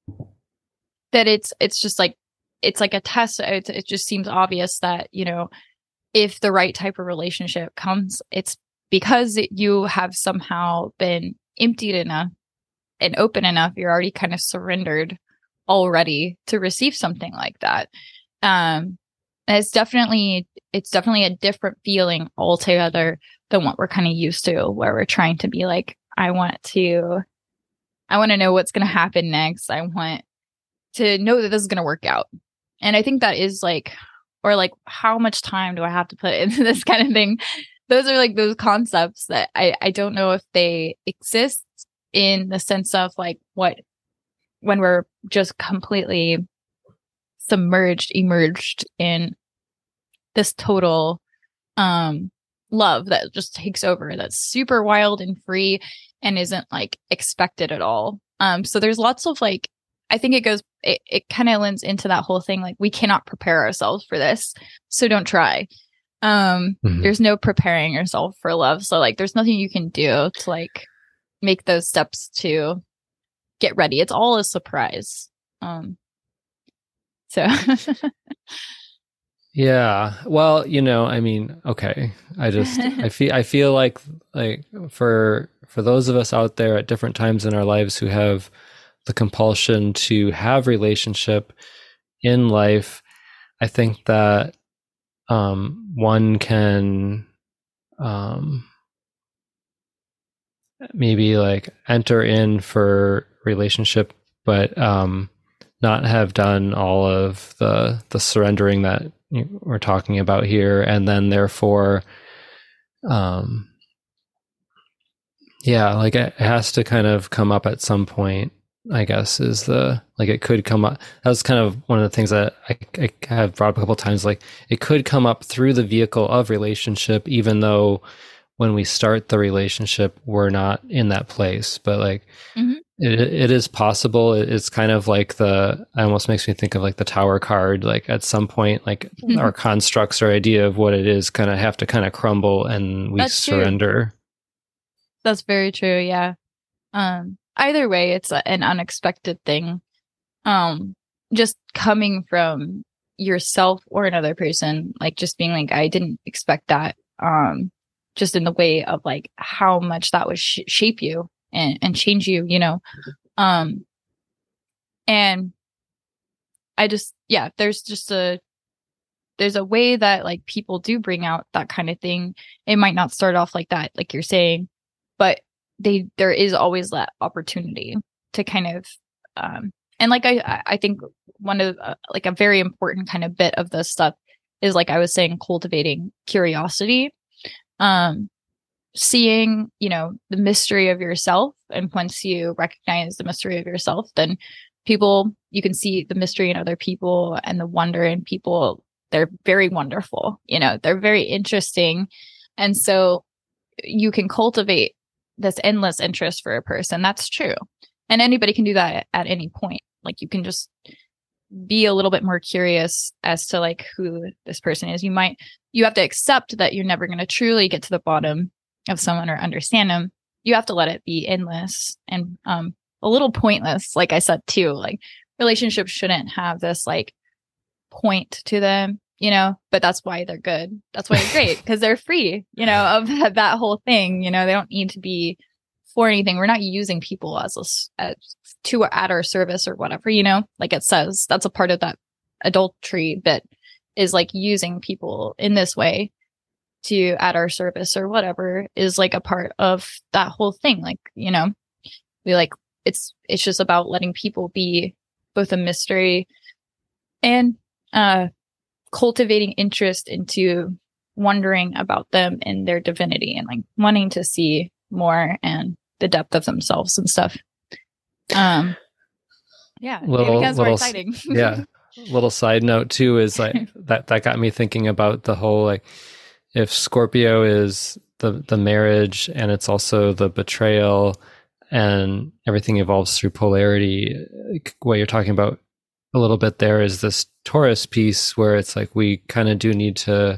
that it's, it's just like, it's like a test. It, it just seems obvious that, you know, if the right type of relationship comes, it's because you have somehow been emptied enough and open enough. You're already kind of surrendered already to receive something like that. Um, and it's definitely, it's definitely a different feeling altogether than what we're kind of used to, where we're trying to be like, I want to, I want to know what's going to happen next. I want to know that this is going to work out. And I think that is like, or like, how much time do I have to put into this kind of thing? Those are like those concepts that I, I don't know if they exist in the sense of like what, when we're just completely submerged, immersed in this total um, love that just takes over, that's super wild and free and isn't like expected at all. Um, so there's lots of like, I think it goes, it, it kind of lends into that whole thing. Like we cannot prepare ourselves for this. So don't try. Um, mm-hmm. There's no preparing yourself for love. So like, there's nothing you can do to like make those steps to get ready. It's all a surprise. Um, so yeah, well, you know, I mean, okay, I just, I feel, I feel like, like for, for those of us out there at different times in our lives who have the compulsion to have relationship in life, I think that, um, one can, um, maybe like enter in for relationship, but, um, not have done all of the, the surrendering that we're talking about here. And then therefore, um, yeah, like it has to kind of come up at some point, I guess, is the, like it could come up. That was kind of one of the things that I, I have brought up a couple of times. Like it could come up through the vehicle of relationship, even though when we start the relationship, we're not in that place, but like, mm-hmm. It it is possible. It's kind of like the, it almost makes me think of like the tower card. Like at some point, like mm-hmm. our constructs or idea of what it is kind of have to kind of crumble and we That's surrender. True. That's very true. Yeah. Um, either way, it's a, an unexpected thing. Um, just coming from yourself or another person, like just being like, I didn't expect that. Um, just in the way of like how much that would sh- shape you. And, and change you, you know, um, and I just, yeah, there's just a, there's a way that like people do bring out that kind of thing. It might not start off like that, like you're saying, but they, there is always that opportunity to kind of, um, and like, I, I think one of uh, like a very important kind of bit of this stuff is like I was saying, cultivating curiosity. Um, seeing, you know, the mystery of yourself. And once you recognize the mystery of yourself, then people, you can see the mystery in other people and the wonder in people. They're very wonderful, you know, they're very interesting. And so you can cultivate this endless interest for a person. That's true. And anybody can do that at any point. Like you can just be a little bit more curious as to like who this person is. You might, you have to accept that you're never going to truly get to the bottom of someone or understand them. You have to let it be endless and um a little pointless. Like I said too, like relationships shouldn't have this like point to them, you know, but that's why they're good. That's why they're great, because they're free, you know, of that, that whole thing. You know, they don't need to be for anything. We're not using people as a as to at our service or whatever, you know, like it says. That's a part of that adultery, but is like using people in this way to at our service or whatever, is like a part of that whole thing. Like, you know, we like, it's, it's just about letting people be both a mystery and, uh, cultivating interest into wondering about them and their divinity and like wanting to see more and the depth of themselves and stuff. Um, yeah, little, it becomes little, more exciting. Yeah. Little side note too is like that, that got me thinking about the whole, like, if Scorpio is the, the marriage and it's also the betrayal and everything evolves through polarity, like what you're talking about a little bit there is this Taurus piece where it's like we kind of do need to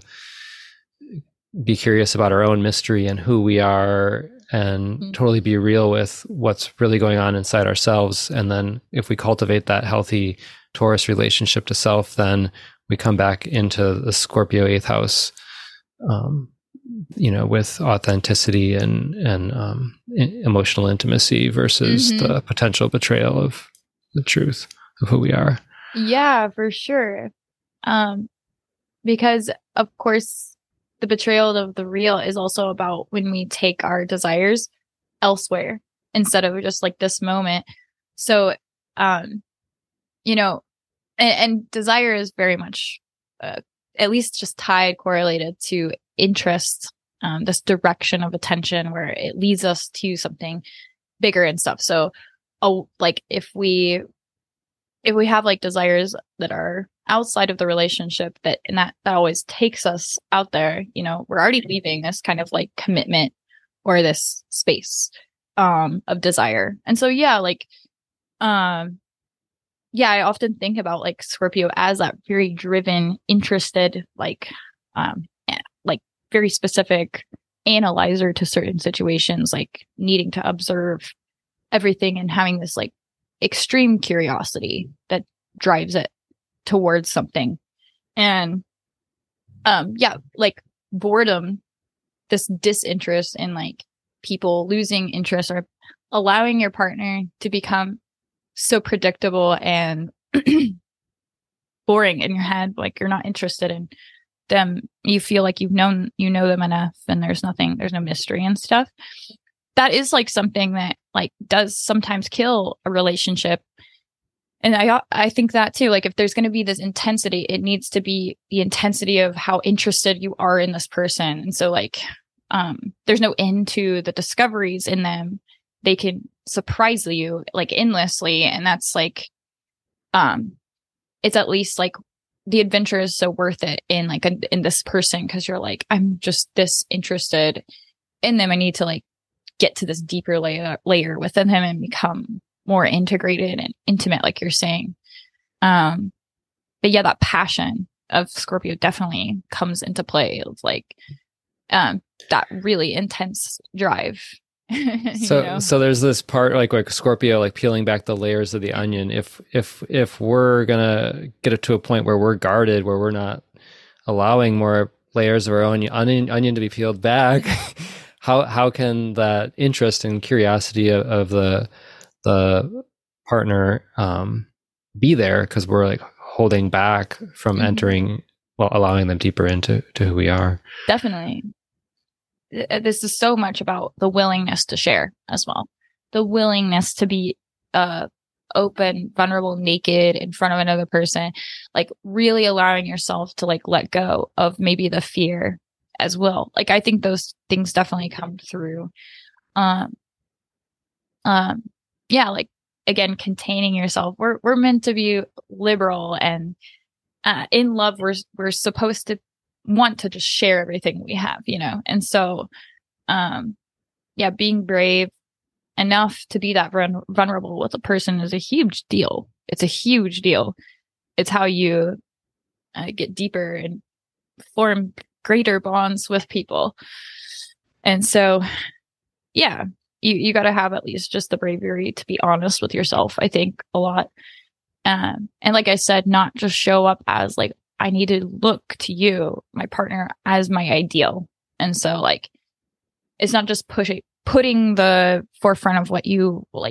be curious about our own mystery and who we are and mm-hmm. totally be real with what's really going on inside ourselves. And then if we cultivate that healthy Taurus relationship to self, then we come back into the Scorpio eighth house, um, you know, with authenticity and, and um, emotional intimacy versus mm-hmm. the potential betrayal of the truth of who we are. Yeah, for sure. Um, because of course, the betrayal of the real is also about when we take our desires elsewhere instead of just like this moment. So, um, you know, and, and desire is very much, uh, at least just tied, correlated to interest, um, this direction of attention where it leads us to something bigger and stuff. So, oh, like if we, if we have like desires that are outside of the relationship, that and that that always takes us out there, you know, we're already leaving this kind of like commitment or this space um of desire. And so yeah, like um yeah, I often think about like Scorpio as that very driven, interested, like um like very specific analyzer to certain situations, like needing to observe everything and having this like extreme curiosity that drives it towards something. And um yeah, like boredom, this disinterest in like people losing interest or allowing your partner to become so predictable and boring in your head, like you're not interested in them, you feel like you've known you know them enough and there's nothing, there's no mystery and stuff. That is like something that like does sometimes kill a relationship. And I I think that too, like if there's going to be this intensity, it needs to be the intensity of how interested you are in this person. And so like um there's no end to the discoveries in them. They can surprise you like endlessly, and that's like um it's at least like the adventure is so worth it in like a, in this person, because you're like, I'm just this interested in them. I need to like get to this deeper layer layer within him and become more integrated and intimate, like you're saying. Um, but yeah, that passion of Scorpio definitely comes into play. It's like um, that really intense drive. so, you know? so there's this part like like Scorpio, like peeling back the layers of the onion. If if if we're gonna get it to a point where we're guarded, where we're not allowing more layers of our own onion onion to be peeled back. How how can that interest and curiosity of, of the the partner um, be there? Because we're like holding back from mm-hmm. entering, well, allowing them deeper into to who we are. Definitely, this is so much about the willingness to share as well, the willingness to be uh, open, vulnerable, naked in front of another person, like really allowing yourself to like let go of maybe the fear as well. Like I think those things definitely come through. Um, um, yeah, like again, containing yourself. We're we're meant to be liberal and uh, in love. We're we're supposed to want to just share everything we have, you know. And so, um, yeah, being brave enough to be that vul- vulnerable with a person is a huge deal. It's a huge deal. It's how you uh, get deeper and form greater bonds with people. And so, yeah, you, you got to have at least just the bravery to be honest with yourself, I think, a lot. Um, and like I said, not just show up as like, I need to look to you, my partner, as my ideal. And so like, it's not just pushing, putting the forefront of what you like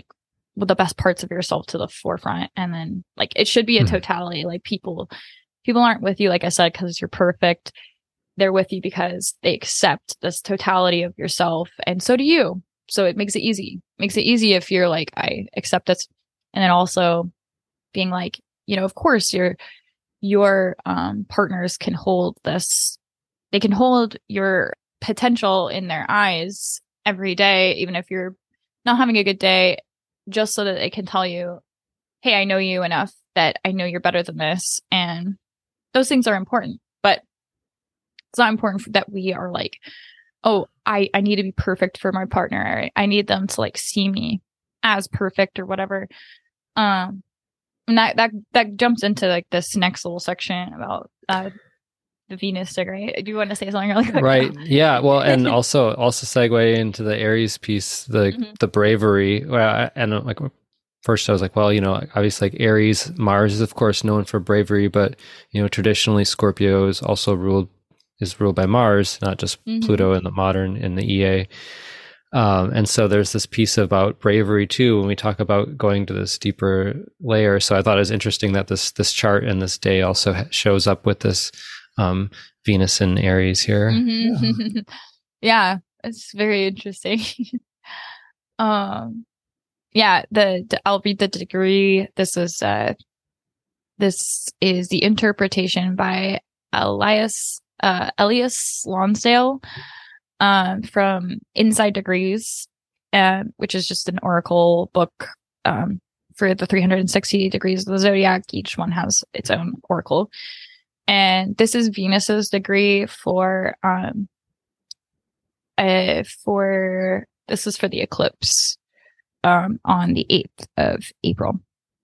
with the best parts of yourself to the forefront. And then like, it should be a Mhm. totality. Like people, people aren't with you, like I said, because you're perfect. They're with you because they accept this totality of yourself. And so do you. So it makes it easy. Makes it easy if you're like, I accept this. And then also being like, you know, of course your, your um, partners can hold this. They can hold your potential in their eyes every day, even if you're not having a good day, just so that they can tell you, hey, I know you enough that I know you're better than this. And those things are important, but it's not important that we are like, oh, I, I need to be perfect for my partner. I need them to like see me as perfect or whatever. Um, and that, that, that jumps into like this next little section about, uh, the Venus degree. Do you want to say something really quick? Right. Yeah. Well, and also, also segue into the Aries piece, the, Mhm. the bravery. Well, and like, first I was like, well, you know, obviously like Aries, Mars is of course known for bravery, but you know, traditionally Scorpio is also ruled, is ruled by Mars, not just Mhm. Pluto in the modern, in the E A. Um, and so there's this piece about bravery too when we talk about going to this deeper layer. So I thought it was interesting that this this chart and this day also ha- shows up with this um, Venus and Aries here. Mhm. Yeah, it's very interesting. um, yeah, the, the I'll read the degree. This is uh, this is the interpretation by Elias uh, Elias Lonsdale. Um, from Inside Degrees, uh, which is just an oracle book um, for the three hundred sixty degrees of the zodiac. Each one has its own oracle. And this is Venus's degree for, um, uh, for, this is for the eclipse um, on the eighth of April.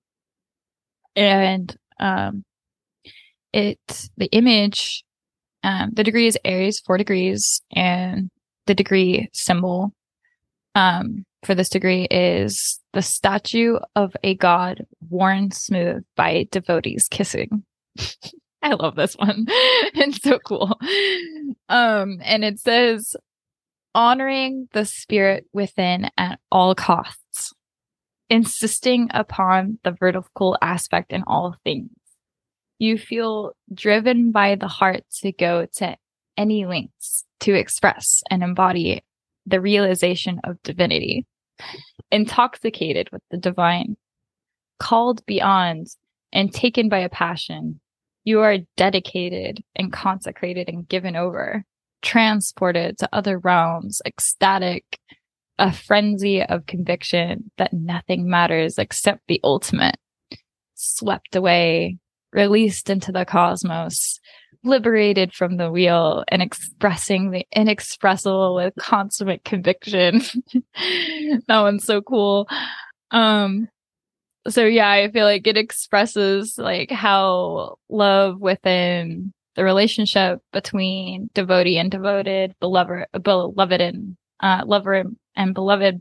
And um, it, the image, um, the degree is Aries, four degrees, and the degree symbol um, for this degree is the statue of a god worn smooth by devotees kissing. I love this one. It's so cool. Um, and it says, honoring the spirit within at all costs, insisting upon the vertical aspect in all things. You feel driven by the heart to go to any lengths to express and embody the realization of divinity, intoxicated with the divine, called beyond and taken by a passion. You are dedicated and consecrated and given over, transported to other realms, ecstatic, a frenzy of conviction that nothing matters except the ultimate, swept away, released into the cosmos, liberated from the wheel and expressing the inexpressible with consummate conviction. That one's so cool. Um, so yeah, I feel like it expresses like how love within the relationship between devotee and devoted, beloved, beloved and uh, lover and beloved,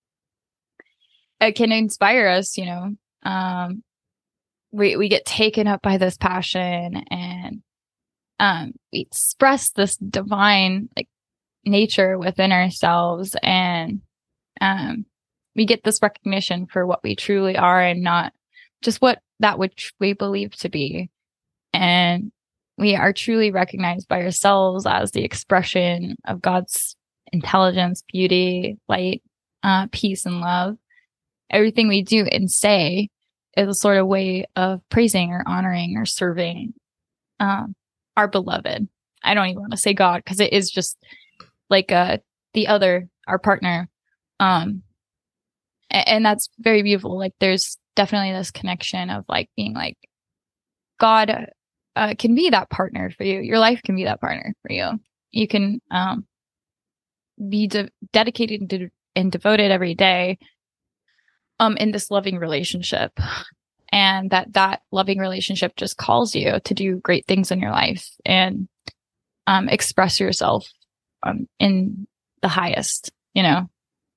it can inspire us. You know, um, we we get taken up by this passion and um, we express this divine like nature within ourselves, and um, we get this recognition for what we truly are and not just what that which we believe to be. And we are truly recognized by ourselves as the expression of God's intelligence, beauty, light, uh, peace, and love. Everything we do and say is a sort of way of praising or honoring or serving um, our beloved. I don't even want to say God because it is just like uh, the other, our partner. Um, and, and that's very beautiful. Like there's definitely this connection of like being like God uh, can be that partner for you. Your life can be that partner for you. You can um, be de- dedicated and, de- and devoted every day um, in this loving relationship. And that that loving relationship just calls you to do great things in your life and um, express yourself um, in the highest, you know.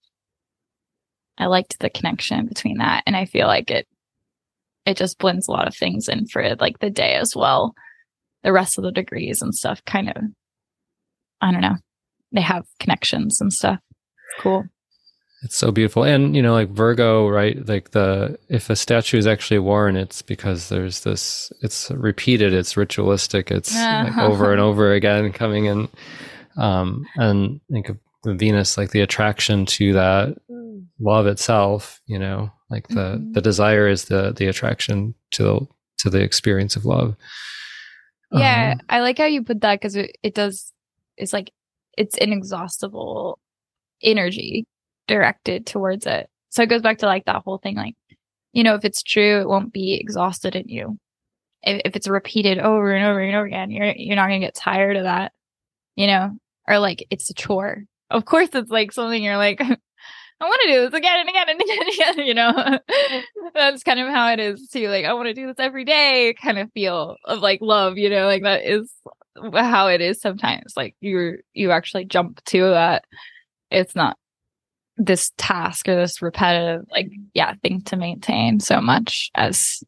I liked the connection between that. And I feel like it it just blends a lot of things in for like the day as well. The rest of the degrees and stuff kind of, I don't know, they have connections and stuff. Cool. It's so beautiful. And, you know, like Virgo, right? Like the, if a statue is actually worn, it's because there's this, it's repeated, it's ritualistic, it's like over and over again coming in. Um, and think of the Venus, like the attraction to that love itself, you know, like the, mm-hmm. the desire is the, the attraction to the, to the experience of love. Yeah. Um, I like how you put that because it, it does, it's like, it's inexhaustible energy directed towards it. So it goes back to like that whole thing, like, you know, if it's true, it won't be exhausted in you. If, if it's repeated over and over and over again, you're you're not gonna get tired of that, you know, or like it's a chore. Of course, it's like something you're like, I want to do this again and again and again and again, you know. That's kind of how it is too. Like I want to do this every day, kind of feel of like love, you know, like that is how it is sometimes. Like you you actually jump to that. It's not this task or this repetitive, like, yeah, thing to maintain so much as,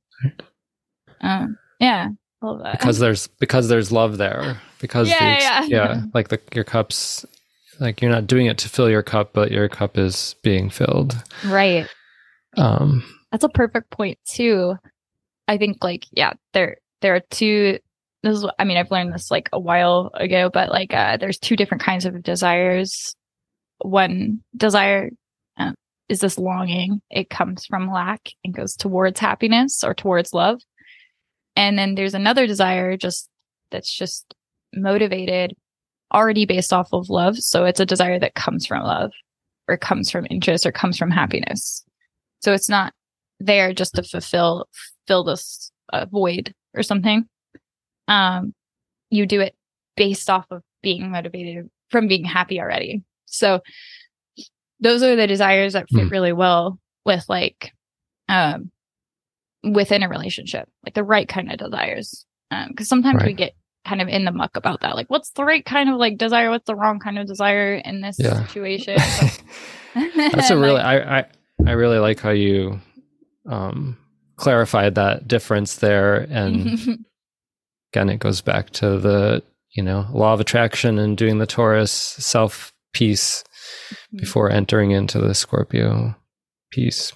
um, yeah, love that. Because there's, because there's love there, because, yeah, the, yeah. yeah, like the, your cups, like you're not doing it to fill your cup, but your cup is being filled. Right. Um, that's a perfect point too. I think like, yeah, there, there are two, this is, I mean, I've learned this like a while ago, but like, uh, there's two different kinds of desires. One desire uh, is this longing. It comes from lack and goes towards happiness or towards love. And then there's another desire just that's just motivated already based off of love. So it's a desire that comes from love or comes from interest or comes from happiness. So it's not there just to fulfill, fill this uh, void or something. Um, you do it based off of being motivated from being happy already. So those are the desires that fit mm. really well with like, um, within a relationship, like the right kind of desires. Um, cause sometimes right. we get kind of in the muck about that. Like, what's the right kind of like desire? What's the wrong kind of desire in this yeah. situation? That's a really, like, I, I, I really like how you, um, clarified that difference there. And again, it goes back to the, you know, law of attraction and doing the Taurus self piece before entering into the Scorpio piece.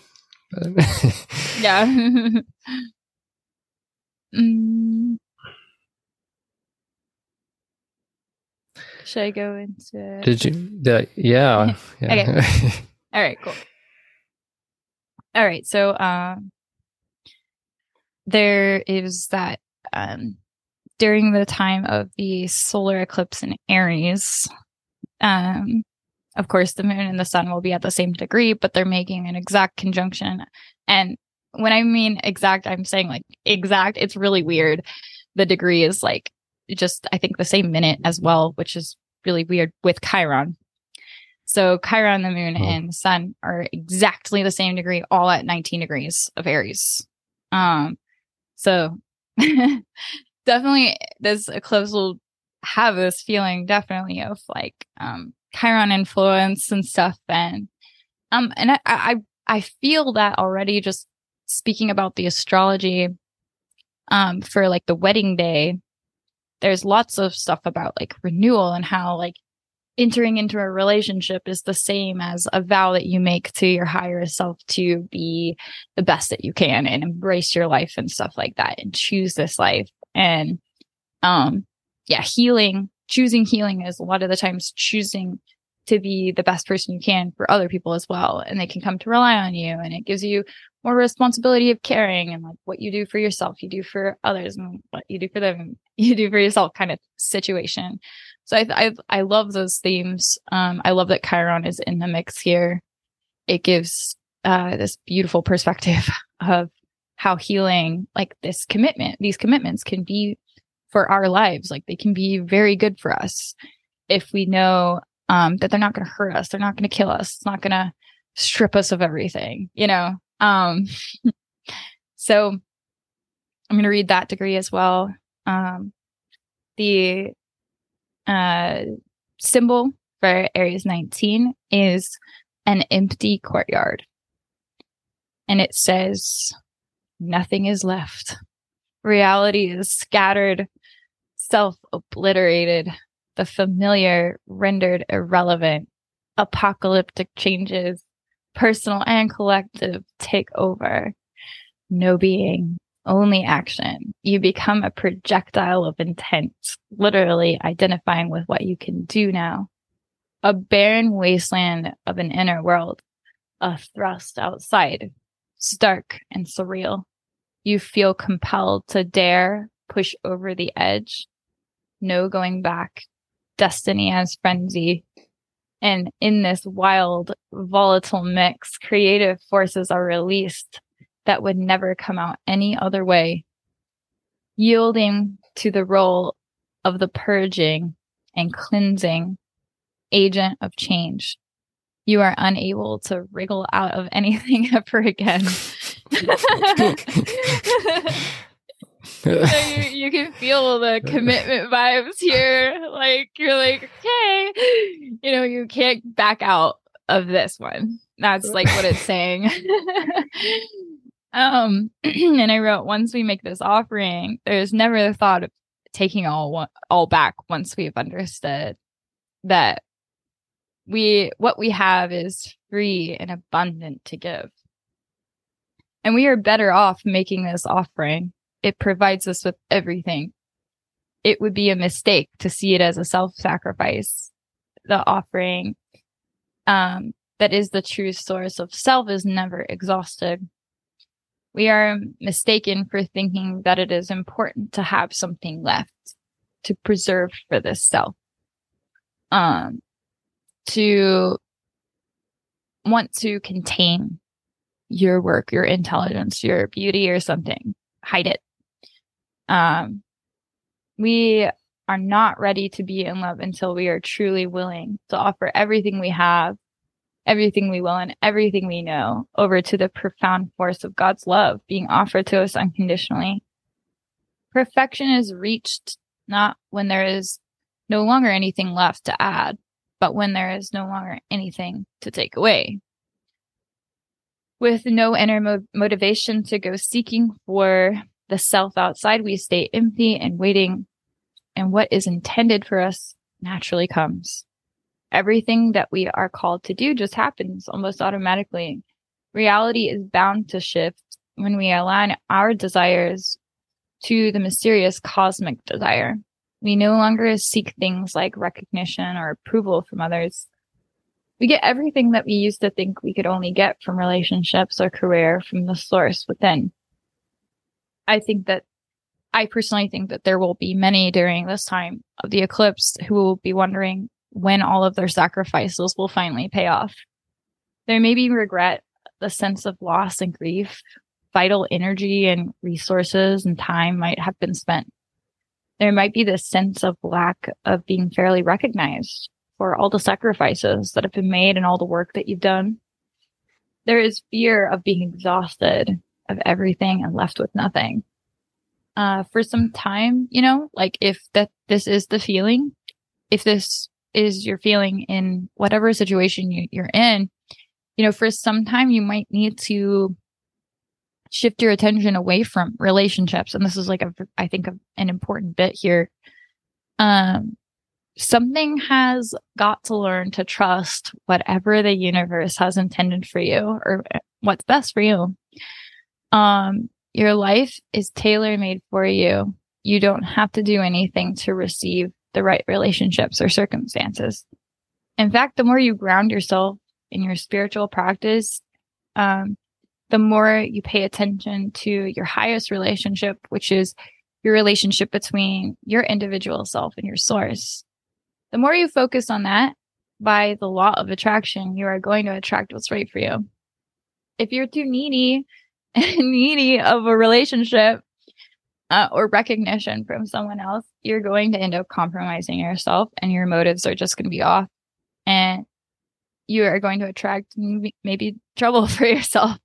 yeah. mm. Should I go into? Did you? The, yeah. yeah. Okay. All right. Cool. All right. So, um, there is that um, during the time of the solar eclipse in Aries. Um, of course, the moon and the sun will be at the same degree, but they're making an exact conjunction. And when I mean exact, I'm saying like exact. It's really weird. The degree is like just, I think, the same minute as well, which is really weird with Chiron. So Chiron, the moon, oh. and the sun are exactly the same degree, all at nineteen degrees of Aries. Um, so definitely this eclipse will have this feeling definitely of like um Chiron influence and stuff. And um and I, I I feel that already just speaking about the astrology um for like the wedding day. There's lots of stuff about like renewal and how like entering into a relationship is the same as a vow that you make to your higher self to be the best that you can and embrace your life and stuff like that and choose this life. And um yeah, healing, choosing healing is a lot of the times choosing to be the best person you can for other people as well. And they can come to rely on you, and it gives you more responsibility of caring, and like what you do for yourself, you do for others, and what you do for them, you do for yourself kind of situation. So I, I, I love those themes. Um, I love that Chiron is in the mix here. It gives, uh, this beautiful perspective of how healing, like this commitment, these commitments can be for our lives. Like they can be very good for us if we know um, that they're not going to hurt us. They're not going to kill us. It's not going to strip us of everything, you know? Um, so I'm going to read that degree as well. Um, the uh, symbol for Aries nineteen is an empty courtyard. And it says, nothing is left. Reality is scattered, self-obliterated, the familiar rendered irrelevant, apocalyptic changes personal and collective, take over. No being, only action. You become a projectile of intent, literally identifying with what you can do now. A barren wasteland of an inner world, a thrust outside, stark and surreal. You feel compelled to dare push over the edge. No going back. Destiny as frenzy. And in this wild, volatile mix, creative forces are released that would never come out any other way, yielding to the role of the purging and cleansing agent of change. You are unable to wriggle out of anything ever again. So you, you can feel the commitment vibes here. Like, you're like, okay, you know, you can't back out of this one. That's like what it's saying. um, and I wrote, once we make this offering, there's never the thought of taking all all back once we've understood that we what we have is free and abundant to give. And we are better off making this offering. It provides us with everything. It would be a mistake to see it as a self-sacrifice. The offering um, that is the true source of self is never exhausted. We are mistaken for thinking that it is important to have something left to preserve for this self. Um, to want to contain your work, your intelligence, your beauty or something. Hide it. Um, we are not ready to be in love until we are truly willing to offer everything we have, everything we will, and everything we know over to the profound force of God's love being offered to us unconditionally. Perfection is reached not when there is no longer anything left to add, but when there is no longer anything to take away. With no inner mo- motivation to go seeking for the self outside, we stay empty and waiting, and what is intended for us naturally comes. Everything that we are called to do just happens almost automatically. Reality is bound to shift when we align our desires to the mysterious cosmic desire. We no longer seek things like recognition or approval from others. We get everything that we used to think we could only get from relationships or career from the source within. I think that, I personally think that there will be many during this time of the eclipse who will be wondering when all of their sacrifices will finally pay off. There may be regret, the sense of loss and grief, vital energy and resources and time might have been spent. There might be this sense of lack of being fairly recognized for all the sacrifices that have been made and all the work that you've done. There is fear of being exhausted of everything and left with nothing. Uh, for some time, you know, like if that this is the feeling, if this is your feeling in whatever situation you, you're in, you know, for some time you might need to shift your attention away from relationships. And this is like, a, I think, a, an important bit here. Um, something has got to learn to trust whatever the universe has intended for you or what's best for you. Um, your life is tailor-made for you. You don't have to do anything to receive the right relationships or circumstances. In fact, the more you ground yourself in your spiritual practice, um, the more you pay attention to your highest relationship, which is your relationship between your individual self and your source. The more you focus on that, by the law of attraction, you are going to attract what's right for you. If you're too needy and needy of a relationship uh, or recognition from someone else, you're going to end up compromising yourself and your motives are just going to be off. And you are going to attract maybe trouble for yourself.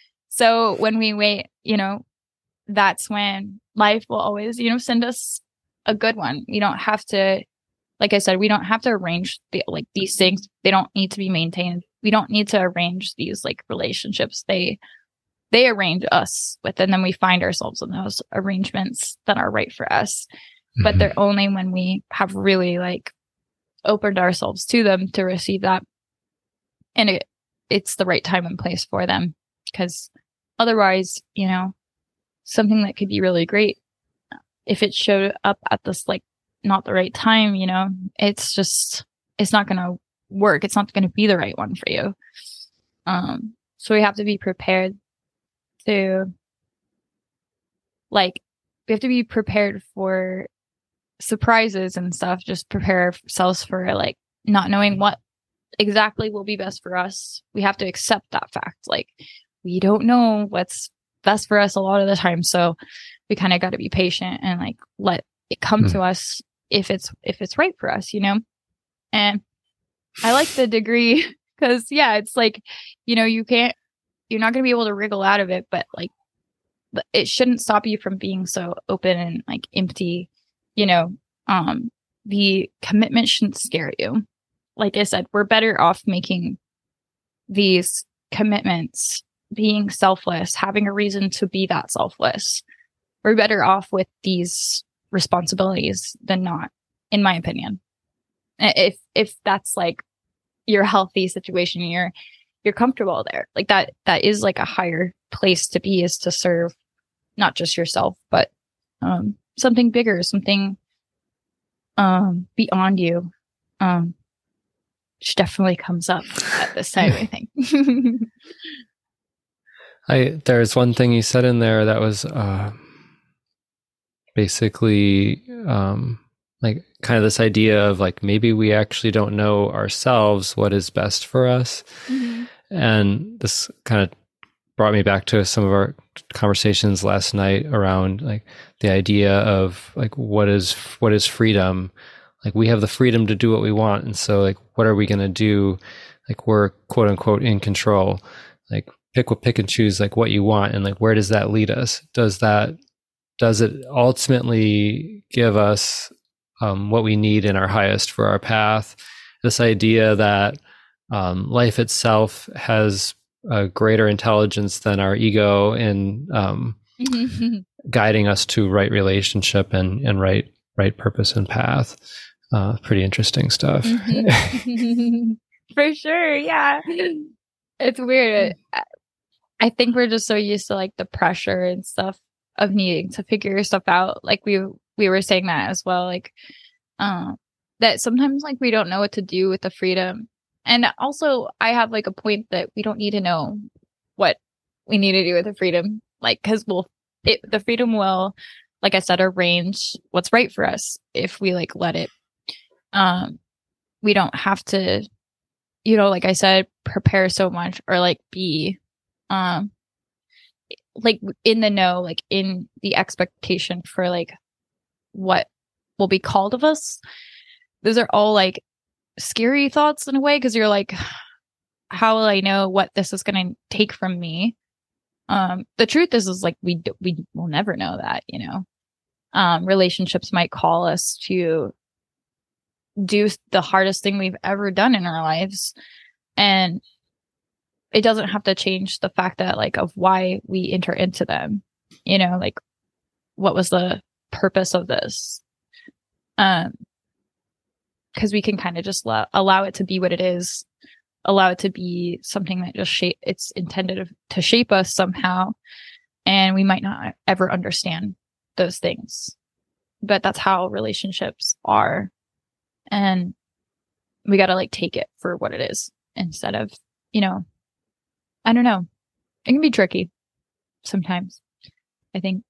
So when we wait, you know, that's when life will always, you know, send us a good one. We don't have to, like I said, we don't have to arrange the, like these things. They don't need to be maintained. We don't need to arrange these like relationships. They, they arrange us with, and then we find ourselves in those arrangements that are right for us. Mm-hmm. But they're only when we have really like opened ourselves to them to receive that. And it, it's the right time and place for them. Because otherwise, you know, something that could be really great, if it showed up at this, like, not the right time, you know, it's just, it's not going to work. It's not going to be the right one for you. Um, so we have to be prepared to, like, we have to be prepared for surprises and stuff. Just prepare ourselves for, like, not knowing what exactly will be best for us. We have to accept that fact. Like, we don't know what's best for us a lot of the time. So we kind of got to be patient and, like, let it come mm. to us if it's, if it's right for us, you know? And I like the degree because, yeah, it's like, you know, you can't, you're not going to be able to wriggle out of it, but, like, it shouldn't stop you from being so open and, like, empty, you know. Um, the commitment shouldn't scare you. Like I said, we're better off making these commitments, being selfless, having a reason to be that selfless. We're better off with these responsibilities than not, in my opinion. If if that's, like, your healthy situation, you're you're comfortable there. Like, that that is, like, a higher place to be, is to serve not just yourself, but um, something bigger, something um, beyond you. Um, which definitely comes up at this time, I think. I there's one thing you said in there that was uh, basically um, like kind of this idea of, like, maybe we actually don't know ourselves what is best for us. Mm-hmm. And this kind of brought me back to some of our conversations last night around, like, the idea of, like, what is what is freedom. Like, we have the freedom to do what we want, and so, like, what are we going to do? Like, we're quote unquote in control. Like, pick pick and choose, like, what you want, and, like, where does that lead us? Does that does it ultimately give us um, what we need in our highest for our path? This idea that um, life itself has a greater intelligence than our ego in um, guiding us to right relationship and and right right purpose and path. Uh, pretty interesting stuff. Mm-hmm. For sure, yeah. It's weird. I think we're just so used to, like, the pressure and stuff of needing to figure stuff out. Like, we we were saying that as well. Like, um, that sometimes, like, we don't know what to do with the freedom. And also, I have, like, a point that we don't need to know what we need to do with the freedom. Like, because we'll, it, the freedom will, like I said, arrange what's right for us if we, like, let it. Um, we don't have to, you know, like I said, prepare so much or, like, be, um, like, in the know, like, in the expectation for, like, what will be called of us. Those are all, like, scary thoughts in a way, because you're like, how will I know what this is going to take from me? Um, the truth is, is like, we we will never know that, you know. Um, relationships might call us to do the hardest thing we've ever done in our lives, and it doesn't have to change the fact that, like, of why we enter into them, you know, like, what was the purpose of this? Um, because we can kind of just lo- allow it to be what it is, allow it to be something that just shape, it's intended to shape us somehow, and we might not ever understand those things, but that's how relationships are. And we got to, like, take it for what it is instead of, you know, I don't know. It can be tricky sometimes, I think.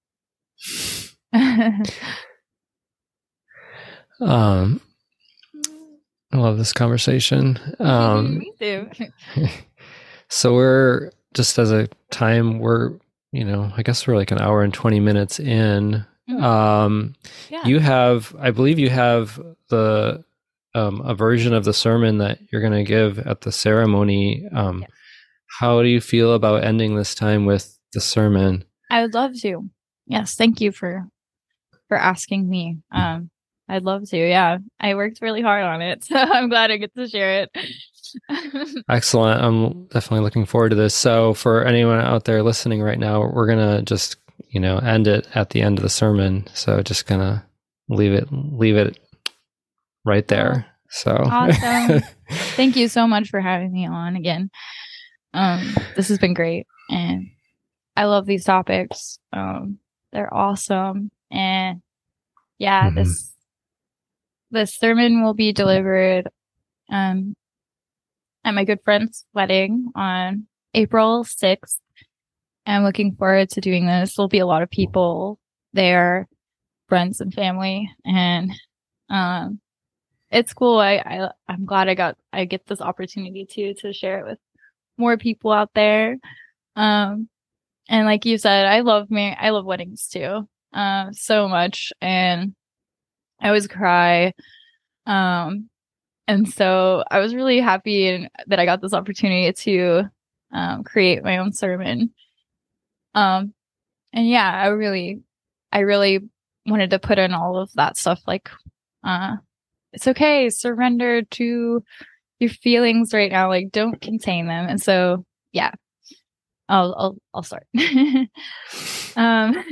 um, I love this conversation. Um, Me too. So we're just as a time, we're, you know, I guess we're like an hour and twenty minutes in. Mm-hmm. Um, yeah. You have, I believe you have the, um, a version of the sermon that you're going to give at the ceremony. Um, yes. How do you feel about ending this time with the sermon? I would love to. Yes. Thank you for, for asking me. Um, I'd love to. Yeah. I worked really hard on it, so I'm glad I get to share it. Excellent. I'm definitely looking forward to this. So for anyone out there listening right now, we're going to just, you know, end it at the end of the sermon. So just going to leave it, leave it right there. So awesome. Thank you so much for having me on again. Um, this has been great, and I love these topics. Um, they're awesome, and yeah, mm-hmm. this this sermon will be delivered um at my good friend's wedding on April sixth. I'm looking forward to doing this. There'll be a lot of people there, friends and family, and um, it's cool. I, I I'm glad I got I get this opportunity too to share it with more people out there. Um, and like you said, I love me. I love weddings too, uh, so much, and I always cry. Um, and so I was really happy and, that I got this opportunity to um, create my own sermon. Um, and yeah, I really, I really wanted to put in all of that stuff. Like, uh, it's okay. Surrender to your feelings right now. Like, don't contain them. And so, yeah, I'll, I'll, I'll start. um,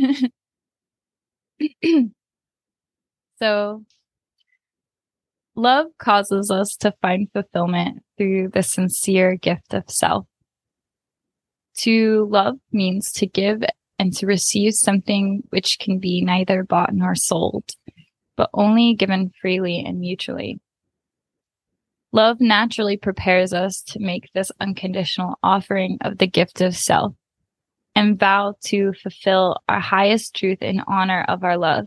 so love causes us to find fulfillment through the sincere gift of self. To love means to give and to receive something which can be neither bought nor sold, but only given freely and mutually. Love naturally prepares us to make this unconditional offering of the gift of self and vow to fulfill our highest truth in honor of our love.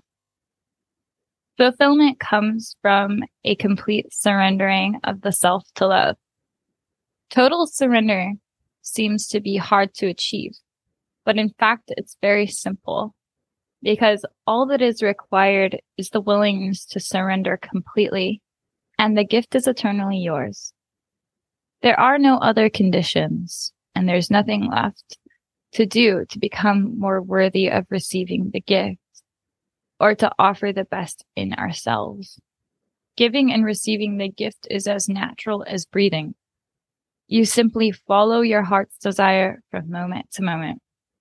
Fulfillment comes from a complete surrendering of the self to love. Total surrender seems to be hard to achieve, but in fact, it's very simple because all that is required is the willingness to surrender completely, and the gift is eternally yours. There are no other conditions, and there's nothing left to do to become more worthy of receiving the gift or to offer the best in ourselves. Giving and receiving the gift is as natural as breathing. You simply follow your heart's desire from moment to moment.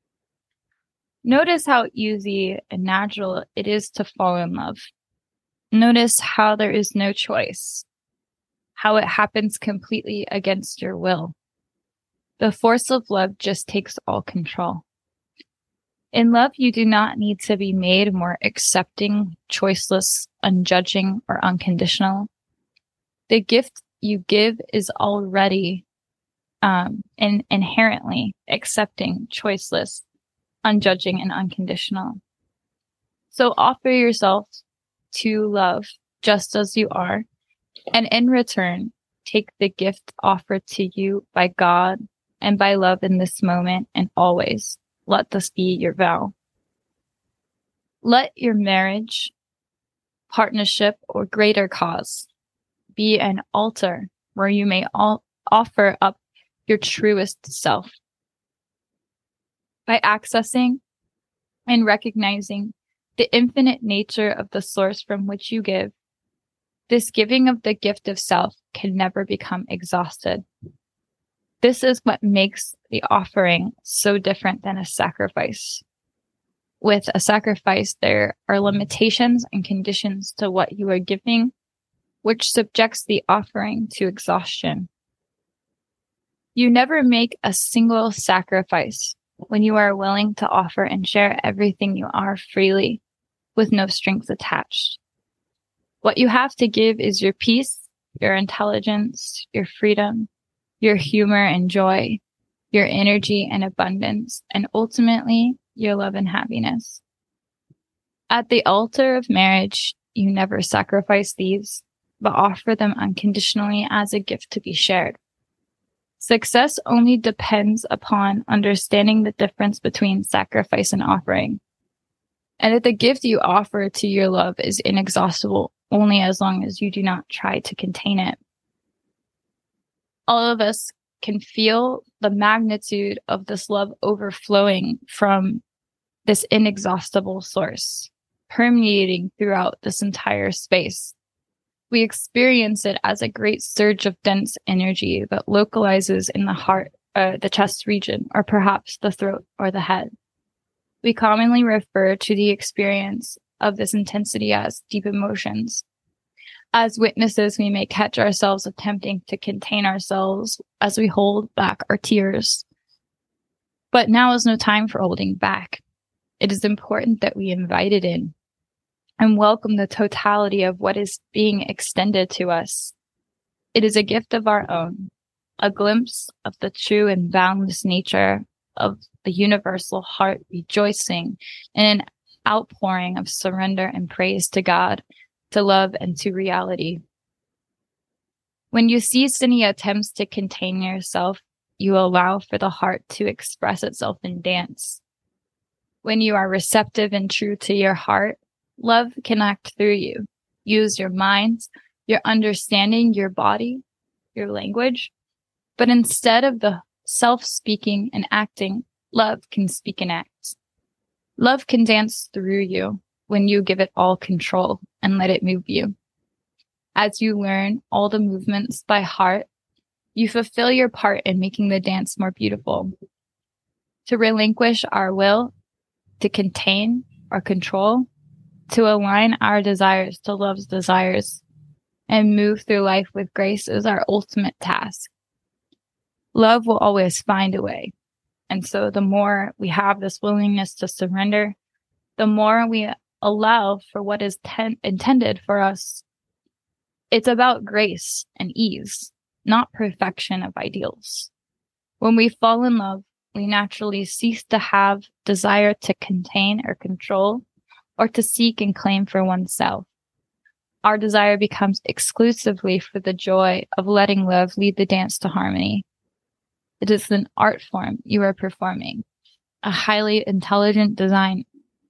Notice how easy and natural it is to fall in love. Notice how there is no choice, how it happens completely against your will. The force of love just takes all control. In love, you do not need to be made more accepting, choiceless, unjudging, or unconditional. The gift you give is already um, and inherently accepting, choiceless, unjudging, and unconditional. So offer yourself to love just as you are, and in return, take the gift offered to you by God and by love in this moment and always. Let this be your vow. Let your marriage, partnership, or greater cause be an altar where you may all offer up your truest self. By accessing and recognizing the infinite nature of the source from which you give, this giving of the gift of self can never become exhausted. This is what makes the offering so different than a sacrifice. With a sacrifice, there are limitations and conditions to what you are giving, which subjects the offering to exhaustion. You never make a single sacrifice when you are willing to offer and share everything you are freely, with no strings attached. What you have to give is your peace, your intelligence, your freedom, your humor and joy, your energy and abundance, and ultimately, your love and happiness. At the altar of marriage, you never sacrifice these, but offer them unconditionally as a gift to be shared. Success only depends upon understanding the difference between sacrifice and offering, and that the gift you offer to your love is inexhaustible only as long as you do not try to contain it. All of us can feel the magnitude of this love overflowing from this inexhaustible source, permeating throughout this entire space. We experience it as a great surge of dense energy that localizes in the heart, uh, the chest region, or perhaps the throat or the head. We commonly refer to the experience of this intensity as deep emotions. As witnesses, we may catch ourselves attempting to contain ourselves as we hold back our tears. But now is no time for holding back. It is important that we invite it in and welcome the totality of what is being extended to us. It is a gift of our own, a glimpse of the true and boundless nature of the universal heart rejoicing in an outpouring of surrender and praise to God, to love, and to reality. When you cease any attempts to contain yourself, you allow for the heart to express itself in dance. When you are receptive and true to your heart, love can act through you. Use your mind, your understanding, your body, your language. But instead of the self-speaking and acting, love can speak and act. Love can dance through you when you give it all control and let it move you. As you learn all the movements by heart, you fulfill your part in making the dance more beautiful. To relinquish our will, to contain or control, to align our desires to love's desires, and move through life with grace is our ultimate task. Love will always find a way. And so the more we have this willingness to surrender, the more we allow for what is ten- intended for us. It's about grace and ease, not perfection of ideals. When we fall in love, we naturally cease to have desire to contain or control, or to seek and claim for oneself. Our desire becomes exclusively for the joy of letting love lead the dance to harmony. It is an art form you are performing, a highly intelligent design.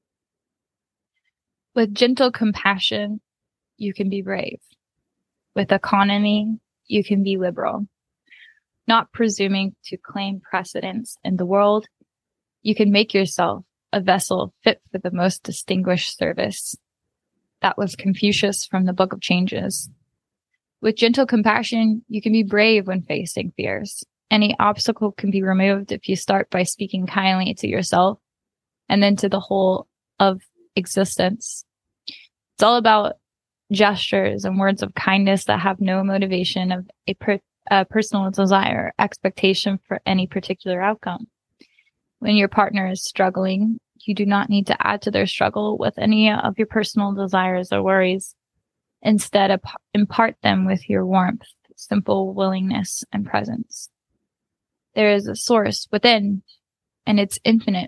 With gentle compassion, you can be brave. With economy, you can be liberal. Not presuming to claim precedence in the world, you can make yourself a vessel fit for the most distinguished service. That was Confucius from the Book of Changes. With gentle compassion, you can be brave when facing fears. Any obstacle can be removed if you start by speaking kindly to yourself and then to the whole of existence. It's all about gestures and words of kindness that have no motivation of a, per, a personal desire or expectation for any particular outcome. When your partner is struggling, you do not need to add to their struggle with any of your personal desires or worries. Instead, impart them with your warmth, simple willingness, and presence. There is a source within, and it's infinite.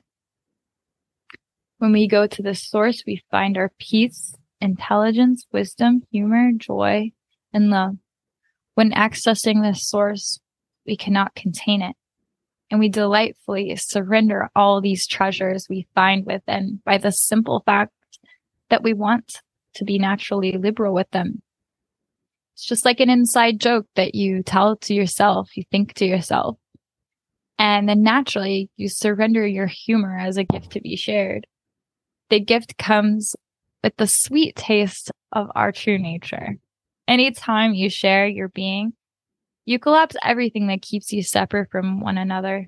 When we go to this source, we find our peace, intelligence, wisdom, humor, joy, and love. When accessing this source, we cannot contain it, and we delightfully surrender all these treasures we find within by the simple fact that we want to be naturally liberal with them. It's just like an inside joke that you tell to yourself, you think to yourself. And then naturally, you surrender your humor as a gift to be shared. The gift comes with the sweet taste of our true nature. Anytime you share your being, you collapse everything that keeps you separate from one another.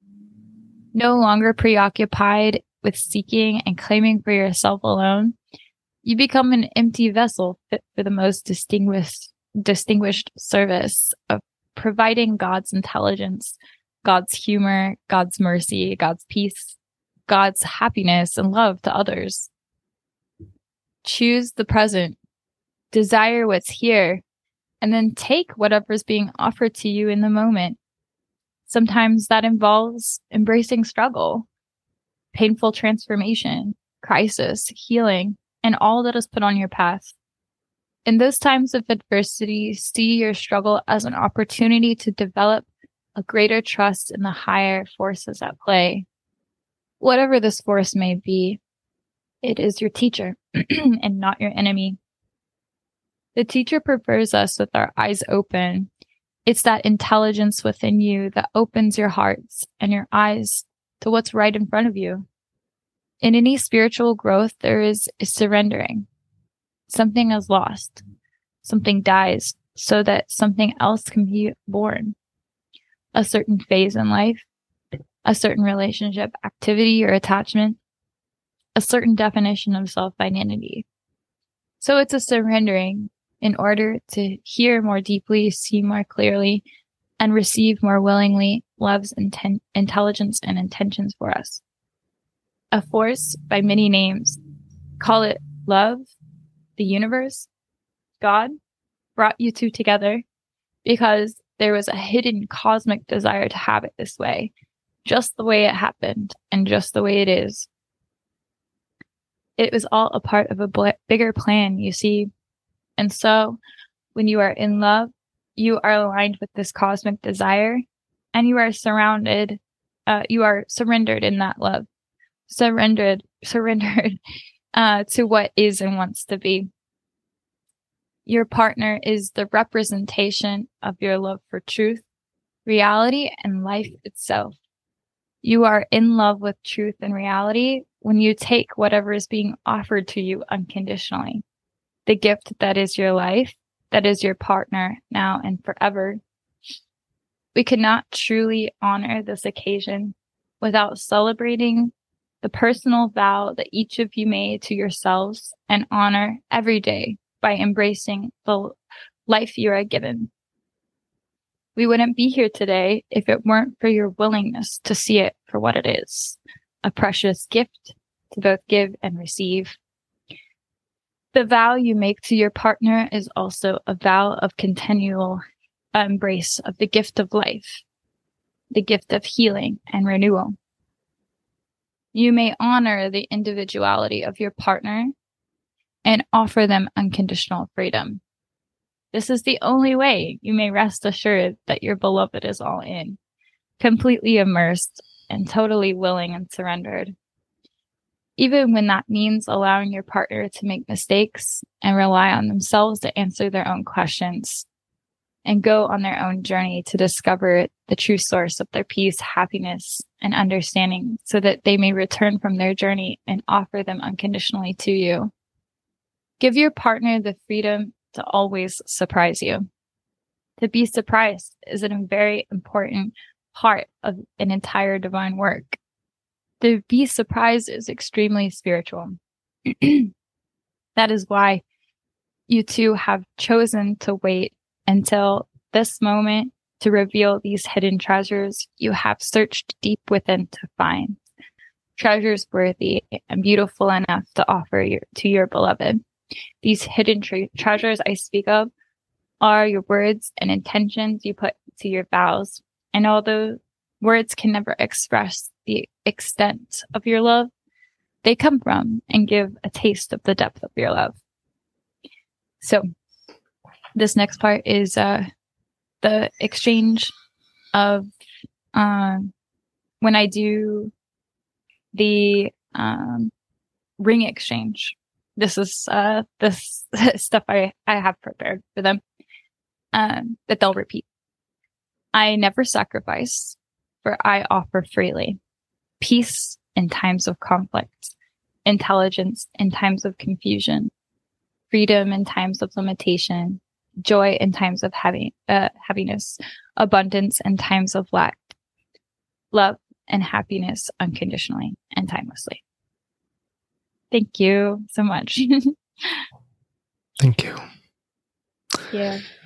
No longer preoccupied with seeking and claiming for yourself alone, you become an empty vessel fit for the most distinguished, distinguished service of providing God's intelligence, God's humor, God's mercy, God's peace, God's happiness and love to others. Choose the present, desire what's here, and then take whatever's being offered to you in the moment. Sometimes that involves embracing struggle, painful transformation, crisis, healing, and all that is put on your path. In those times of adversity, see your struggle as an opportunity to develop a greater trust in the higher forces at play. Whatever this force may be, it is your teacher and not your enemy. The teacher prefers us with our eyes open. It's that intelligence within you that opens your hearts and your eyes to what's right in front of you. In any spiritual growth, there is a surrendering. Something is lost. Something dies so that something else can be born. A certain phase in life, a certain relationship, activity, or attachment, a certain definition of self-identity. So it's a surrendering in order to hear more deeply, see more clearly, and receive more willingly love's inten- intelligence and intentions for us. A force by many names, call it love, the universe, God, brought you two together because there was a hidden cosmic desire to have it this way, just the way it happened and just the way it is. It was all a part of a bl- bigger plan, you see. And so, when you are in love, you are aligned with this cosmic desire, and you are surrounded, uh, you are surrendered in that love, surrendered, surrendered uh, to what is and wants to be. Your partner is the representation of your love for truth, reality, and life itself. You are in love with truth and reality when you take whatever is being offered to you unconditionally. The gift that is your life, that is your partner now and forever. We cannot truly honor this occasion without celebrating the personal vow that each of you made to yourselves and honor every day by embracing the life you are given. We wouldn't be here today if it weren't for your willingness to see it for what it is, a precious gift to both give and receive. The vow you make to your partner is also a vow of continual embrace of the gift of life, the gift of healing and renewal. You may honor the individuality of your partner and offer them unconditional freedom. This is the only way you may rest assured that your beloved is all in, completely immersed and totally willing and surrendered. Even when that means allowing your partner to make mistakes and rely on themselves to answer their own questions and go on their own journey to discover the true source of their peace, happiness, and understanding so that they may return from their journey and offer them unconditionally to you. Give your partner the freedom to always surprise you. To be surprised is a very important part of an entire divine work. To be surprised is extremely spiritual. That is why you two have chosen to wait until this moment to reveal these hidden treasures you have searched deep within to find. Treasures worthy and beautiful enough to offer your, to your beloved. These hidden tre- treasures I speak of are your words and intentions you put to your vows. And although words can never express the extent of your love, they come from and give a taste of the depth of your love. So this next part is uh, the exchange of um, when I do the um, ring exchange. This is uh, this stuff I, I have prepared for them um, that they'll repeat. I never sacrifice, for I offer freely. Peace in times of conflict, intelligence in times of confusion, freedom in times of limitation, joy in times of heavy, uh, heaviness, abundance in times of lack, love and happiness unconditionally and timelessly. Thank you so much. Thank you. Yeah.